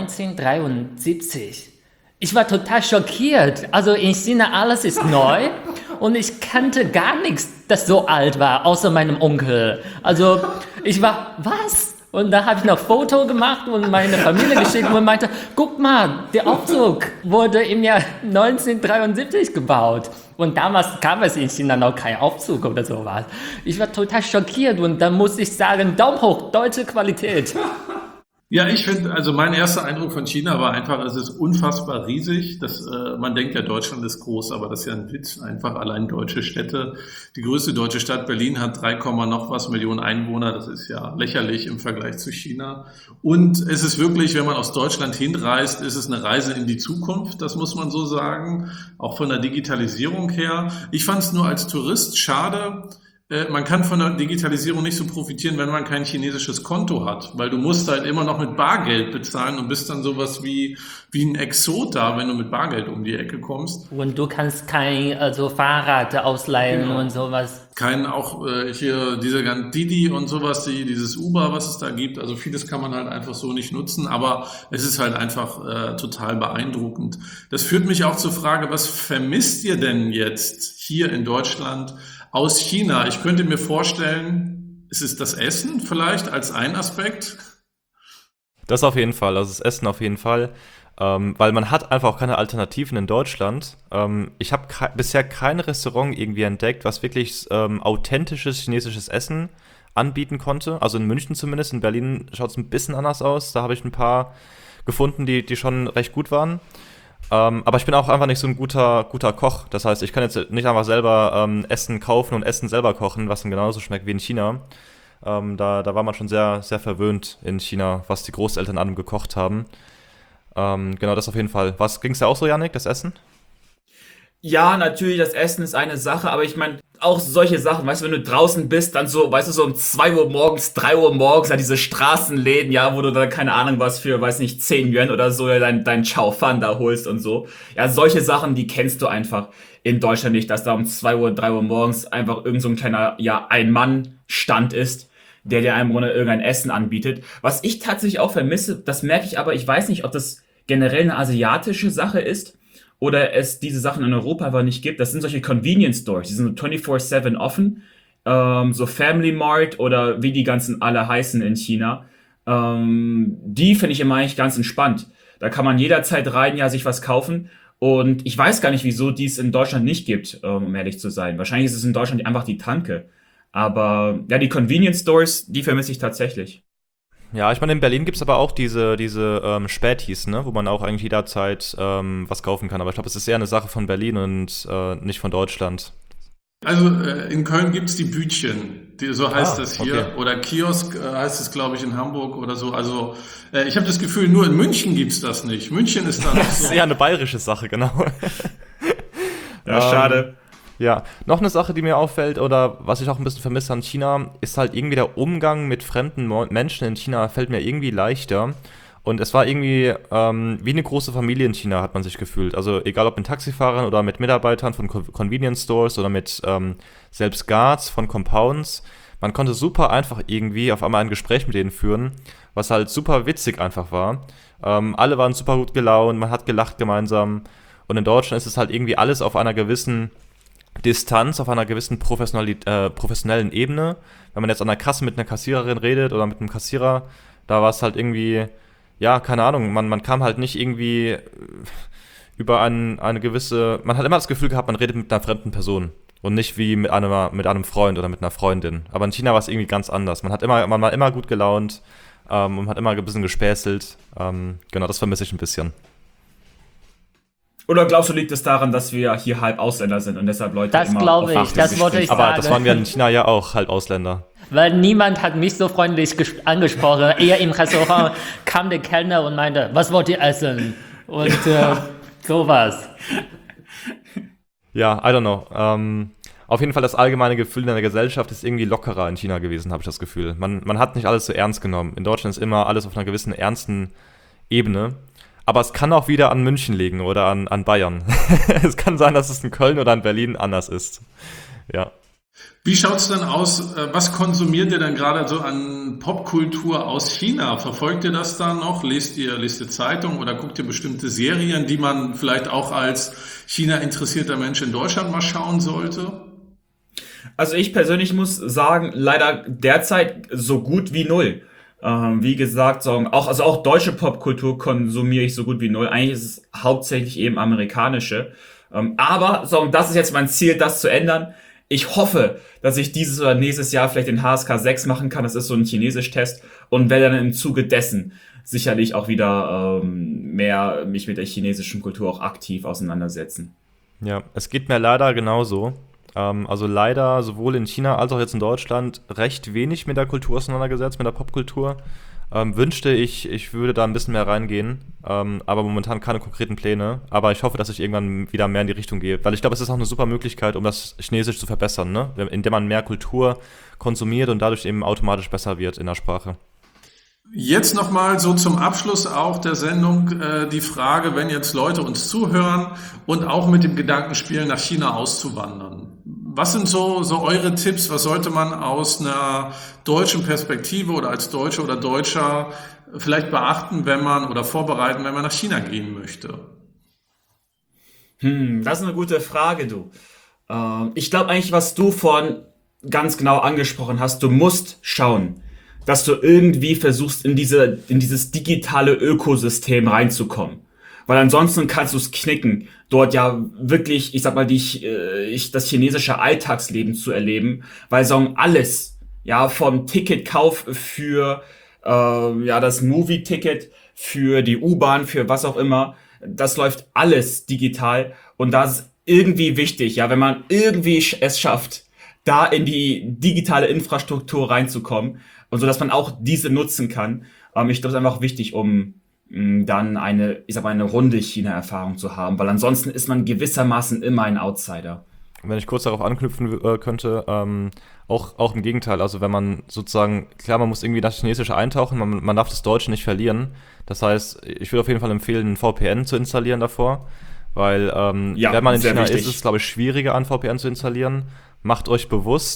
neunzehnhundertdreiundsiebzig. Ich war total schockiert. Also in China alles ist neu und ich kannte gar nichts, das so alt war, außer meinem Onkel. Also ich war, was? Und da habe ich noch ein Foto gemacht und meine Familie geschickt und meinte, guck mal, der Aufzug wurde im Jahr neunzehnhundertdreiundsiebzig gebaut. Und damals gab es in China noch keinen Aufzug oder sowas. Ich war total schockiert und dann musste ich sagen, Daumen hoch, deutsche Qualität. Ja, ich finde, also mein erster Eindruck von China war einfach, es ist unfassbar riesig. Das, äh, man denkt ja, Deutschland ist groß, aber das ist ja ein Witz. Einfach allein deutsche Städte. Die größte deutsche Stadt Berlin hat drei, noch was Millionen Einwohner. Das ist ja lächerlich im Vergleich zu China. Und es ist wirklich, wenn man aus Deutschland hinreist, ist es eine Reise in die Zukunft. Das muss man so sagen. Auch von der Digitalisierung her. Ich fand es nur als Tourist schade. Man kann von der Digitalisierung nicht so profitieren, wenn man kein chinesisches Konto hat, weil du musst halt immer noch mit Bargeld bezahlen und bist dann sowas wie wie ein Exot da, wenn du mit Bargeld um die Ecke kommst. Und du kannst kein also Fahrrad ausleihen genau. Und sowas. Kein auch äh, hier diese ganzen Didi und sowas, die dieses Uber, was es da gibt. Also vieles kann man halt einfach so nicht nutzen, aber es ist halt einfach äh, total beeindruckend. Das führt mich auch zur Frage, was vermisst ihr denn jetzt hier in Deutschland aus China? Ich könnte mir vorstellen, es ist das Essen vielleicht als ein Aspekt. Das auf jeden Fall, also das Essen auf jeden Fall, ähm, weil man hat einfach auch keine Alternativen in Deutschland. Ähm, ich habe ke- bisher kein Restaurant irgendwie entdeckt, was wirklich ähm, authentisches chinesisches Essen anbieten konnte. Also in München zumindest, in Berlin schaut es ein bisschen anders aus. Da habe ich ein paar gefunden, die, die schon recht gut waren. Ähm, aber ich bin auch einfach nicht so ein guter, guter Koch. Das heißt, ich kann jetzt nicht einfach selber ähm, Essen kaufen und Essen selber kochen, was dann genauso schmeckt wie in China. Ähm, da, da war man schon sehr, sehr verwöhnt in China, was die Großeltern an gekocht haben. Ähm, genau, das auf jeden Fall. Was ging's da auch so, Yannick, das Essen? Ja, natürlich, das Essen ist eine Sache, aber ich meine, auch solche Sachen, weißt du, wenn du draußen bist, dann so, weißt du, so um zwei Uhr morgens, drei Uhr morgens, ja, diese Straßenläden, ja, wo du dann, keine Ahnung, was für, weiß nicht, zehn Yuan oder so, ja, dein, dein Chow Fan da holst und so. Ja, solche Sachen, die kennst du einfach in Deutschland nicht, dass da um zwei Uhr, drei Uhr morgens einfach irgend so ein kleiner, ja, Ein-Mann-Stand ist, der dir einem Grunde irgendein Essen anbietet. Was ich tatsächlich auch vermisse, das merke ich aber, ich weiß nicht, ob das generell eine asiatische Sache ist oder es diese Sachen in Europa aber nicht gibt. Das sind solche Convenience Stores, die sind vierundzwanzig sieben offen, ähm, so Family Mart oder wie die ganzen alle heißen in China. Ähm, die finde ich immer eigentlich ganz entspannt. Da kann man jederzeit rein, ja, sich was kaufen. Und ich weiß gar nicht, wieso die es in Deutschland nicht gibt, ähm, um ehrlich zu sein. Wahrscheinlich ist es in Deutschland einfach die Tanke. Aber ja, die Convenience Stores, die vermisse ich tatsächlich. Ja, ich meine, in Berlin gibt es aber auch diese, diese ähm, Spätis, ne, wo man auch eigentlich jederzeit ähm, was kaufen kann. Aber ich glaube, es ist eher eine Sache von Berlin und äh, nicht von Deutschland. Also äh, in Köln gibt es die Bütchen, die, so heißt Ah, das hier. okay. Oder Kiosk äh, heißt es, glaube ich, in Hamburg oder so. Also äh, ich habe das Gefühl, nur in München gibt's das nicht. München ist da noch Das so. ist eher eine bayerische Sache, genau. Ja, schade. Ja, noch eine Sache, die mir auffällt oder was ich auch ein bisschen vermisse an China, ist halt irgendwie der Umgang mit fremden Mo- Menschen in China fällt mir irgendwie leichter. Und es war irgendwie ähm, wie eine große Familie in China, hat man sich gefühlt. Also egal ob mit Taxifahrern oder mit Mitarbeitern von Co- Convenience Stores oder mit ähm, selbst Guards von Compounds. Man konnte super einfach irgendwie auf einmal ein Gespräch mit denen führen, was halt super witzig einfach war. Ähm, alle waren super gut gelaunt, man hat gelacht gemeinsam. Und in Deutschland ist es halt irgendwie alles auf einer gewissen Distanz, auf einer gewissen Professionali- äh, professionellen Ebene. Wenn man jetzt an der Kasse mit einer Kassiererin redet oder mit einem Kassierer, da war es halt irgendwie, ja, keine Ahnung, man, man kam halt nicht irgendwie äh, über ein, eine gewisse, man hat immer das Gefühl gehabt, man redet mit einer fremden Person und nicht wie mit einem, mit einem Freund oder mit einer Freundin. Aber in China war es irgendwie ganz anders. Man hat immer, man war immer gut gelaunt ähm, und hat immer ein bisschen gespäßelt. Ähm, genau, das vermisse ich ein bisschen. Oder glaubst du, liegt es daran, dass wir hier halb Ausländer sind und deshalb Leute Das immer glaube auf ich, Achtung das wollte ich sprechen? Aber sagen. das waren wir in China ja auch, halb Ausländer. Weil niemand hat mich so freundlich ges- angesprochen. Eher im Restaurant kam der Kellner und meinte, was wollt ihr essen? Und äh, sowas. Ja, I don't know. Ähm, auf jeden Fall das allgemeine Gefühl in der Gesellschaft ist irgendwie lockerer in China gewesen, habe ich das Gefühl. Man, man hat nicht alles so ernst genommen. In Deutschland ist immer alles auf einer gewissen ernsten Ebene. Aber es kann auch wieder an München liegen oder an, an Bayern. Es kann sein, dass es in Köln oder in Berlin anders ist. Ja. Wie schaut's denn aus? äh, Was konsumiert ihr denn gerade so an Popkultur aus China? Verfolgt ihr das da noch? Lest ihr, lest ihr Zeitung oder guckt ihr bestimmte Serien, die man vielleicht auch als China-interessierter Mensch in Deutschland mal schauen sollte? Also ich persönlich muss sagen, leider derzeit so gut wie null. Ähm, wie gesagt, so, auch, also auch deutsche Popkultur konsumiere ich so gut wie null. Eigentlich ist es hauptsächlich eben amerikanische. Ähm, aber so, das ist jetzt mein Ziel, das zu ändern. Ich hoffe, dass ich dieses oder nächstes Jahr vielleicht den H S K sechs machen kann. Das ist so ein Chinesisch-Test. Und werde dann im Zuge dessen sicherlich auch wieder ähm, mehr mich mit der chinesischen Kultur auch aktiv auseinandersetzen. Ja, es geht mir leider genauso. Ähm, also leider sowohl in China als auch jetzt in Deutschland recht wenig mit der Kultur auseinandergesetzt, mit der Popkultur. Ähm, wünschte ich, ich würde da ein bisschen mehr reingehen, ähm, aber momentan keine konkreten Pläne. Aber ich hoffe, dass ich irgendwann wieder mehr in die Richtung gehe, weil ich glaube, es ist auch eine super Möglichkeit, um das Chinesisch zu verbessern, ne? Indem man mehr Kultur konsumiert und dadurch eben automatisch besser wird in der Sprache. Jetzt nochmal so zum Abschluss auch der Sendung äh, die Frage, wenn jetzt Leute uns zuhören und auch mit dem Gedanken spielen, nach China auszuwandern. Was sind so, so eure Tipps? Was sollte man aus einer deutschen Perspektive oder als Deutsche oder Deutscher vielleicht beachten, wenn man oder vorbereiten, wenn man nach China gehen möchte? Hm, das ist eine gute Frage, du. Ähm, ich glaube eigentlich, was du vorhin ganz genau angesprochen hast, du musst schauen, dass du irgendwie versuchst, in diese, in dieses digitale Ökosystem reinzukommen. Weil ansonsten kannst du es knicken, dort ja wirklich, ich sag mal, die, äh, ich, das chinesische Alltagsleben zu erleben, weil sagen alles, ja, vom Ticketkauf für, äh, ja, das Movie-Ticket, für die U-Bahn, für was auch immer, das läuft alles digital und das ist irgendwie wichtig, ja, wenn man irgendwie es schafft, da in die digitale Infrastruktur reinzukommen und so, dass man auch diese nutzen kann. Ähm, ich glaube, das ist einfach wichtig, um mh, dann eine, ich sag mal, eine runde China-Erfahrung zu haben, weil ansonsten ist man gewissermaßen immer ein Outsider. Wenn ich kurz darauf anknüpfen äh, könnte, ähm, auch, auch im Gegenteil, also wenn man sozusagen, klar, man muss irgendwie das Chinesische eintauchen, man, man darf das Deutsche nicht verlieren. Das heißt, ich würde auf jeden Fall empfehlen, ein V P N zu installieren davor, weil ähm, Ja, wenn man in sehr China wichtig. ist, ist es, glaube ich, schwieriger, ein V P N zu installieren. Macht euch bewusst,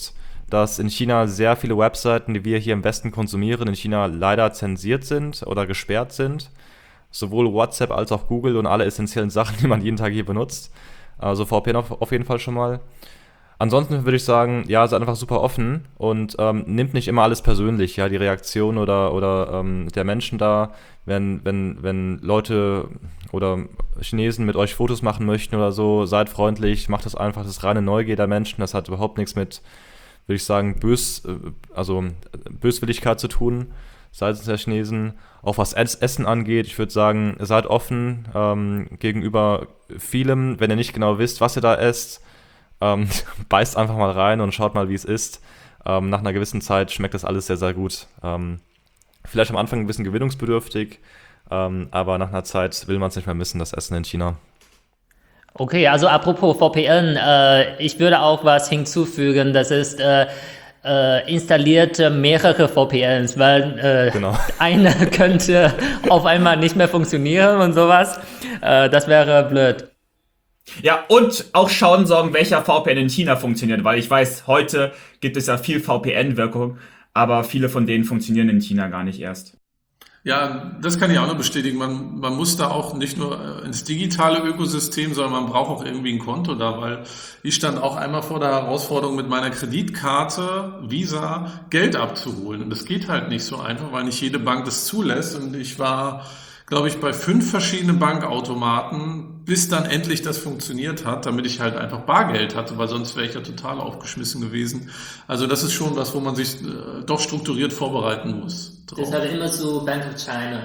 dass in China sehr viele Webseiten, die wir hier im Westen konsumieren, in China leider zensiert sind oder gesperrt sind. Sowohl WhatsApp als auch Google und alle essentiellen Sachen, die man jeden Tag hier benutzt. Also V P N auf, auf jeden Fall schon mal. Ansonsten würde ich sagen, ja, seid einfach super offen und ähm, nimmt nicht immer alles persönlich, ja, die Reaktion oder, oder ähm, der Menschen da, wenn, wenn, wenn Leute oder Chinesen mit euch Fotos machen möchten oder so, seid freundlich, macht das einfach, das ist reine Neugier der Menschen, das hat überhaupt nichts mit, würde ich sagen, Bös, also Böswilligkeit zu tun, seitens der Chinesen. Auch was Essen angeht, ich würde sagen, seid offen ähm, gegenüber vielem, wenn ihr nicht genau wisst, was ihr da esst. Ähm, beißt einfach mal rein und schaut mal, wie es ist. Ähm, nach einer gewissen Zeit schmeckt das alles sehr, sehr gut. Ähm, vielleicht am Anfang ein bisschen gewinnungsbedürftig, ähm, aber nach einer Zeit will man es nicht mehr missen, das Essen in China. Okay, also apropos V P N, äh, ich würde auch was hinzufügen, das ist äh, äh, installiert mehrere V P Ns, weil äh, Genau. eine könnte auf einmal nicht mehr funktionieren und sowas. Äh, das wäre blöd. Ja, und auch schauen sorgen, welcher V P N in China funktioniert, weil ich weiß, heute gibt es ja viel V P N-Wirkung, aber viele von denen funktionieren in China gar nicht erst. Ja, das kann ich auch noch bestätigen. Man, man muss da auch nicht nur ins digitale Ökosystem, sondern man braucht auch irgendwie ein Konto da, weil ich stand auch einmal vor der Herausforderung, mit meiner Kreditkarte Visa Geld abzuholen. Und das geht halt nicht so einfach, weil nicht jede Bank das zulässt. Und ich war, glaube ich, bei fünf verschiedenen Bankautomaten, bis dann endlich das funktioniert hat, damit ich halt einfach Bargeld hatte, weil sonst wäre ich ja total aufgeschmissen gewesen. Also das ist schon was, wo man sich äh, doch strukturiert vorbereiten muss. drauf. Deshalb immer so Bank of China.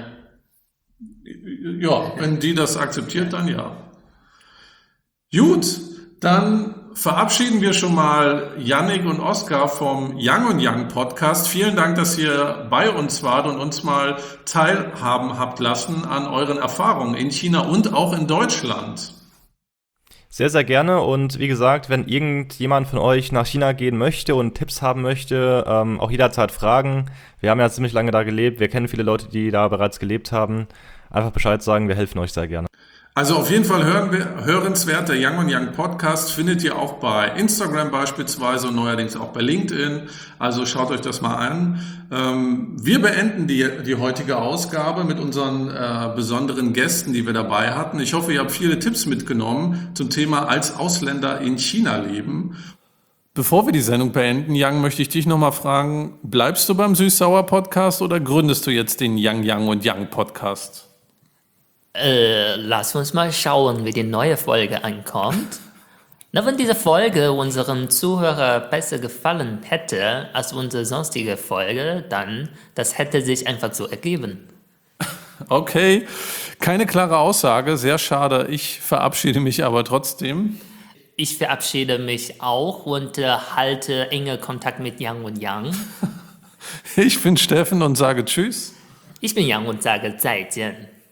Ja, wenn die das akzeptiert, dann ja. Gut, dann verabschieden wir schon mal Yannick und Oskar vom Yang und Yang Podcast. Vielen Dank, dass ihr bei uns wart und uns mal teilhaben habt lassen an euren Erfahrungen in China und auch in Deutschland. Sehr, sehr gerne und wie gesagt, wenn irgendjemand von euch nach China gehen möchte und Tipps haben möchte, ähm, auch jederzeit fragen. Wir haben ja ziemlich lange da gelebt, wir kennen viele Leute, die da bereits gelebt haben. Einfach Bescheid sagen, wir helfen euch sehr gerne. Also auf jeden Fall hören wir, hörenswert, der Yang und Yang Podcast findet ihr auch bei Instagram beispielsweise und neuerdings auch bei LinkedIn. Also schaut euch das mal an. Ähm, wir beenden die, die heutige Ausgabe mit unseren äh, besonderen Gästen, die wir dabei hatten. Ich hoffe, ihr habt viele Tipps mitgenommen zum Thema als Ausländer in China leben. Bevor wir die Sendung beenden, Yang, möchte ich dich nochmal fragen, bleibst du beim Süß-Sauer-Podcast oder gründest du jetzt den Yang, Yang und Yang Podcast? Äh, lass uns mal schauen, wie die neue Folge ankommt. Na, wenn diese Folge unserem Zuhörer besser gefallen hätte als unsere sonstige Folge, dann das hätte sich einfach so ergeben. Okay, keine klare Aussage, sehr schade. Ich verabschiede mich aber trotzdem. Ich verabschiede mich auch und äh, halte enge Kontakt mit Yang und Yang. Ich bin Steffen und sage Tschüss. Ich bin Yang und sage 再见.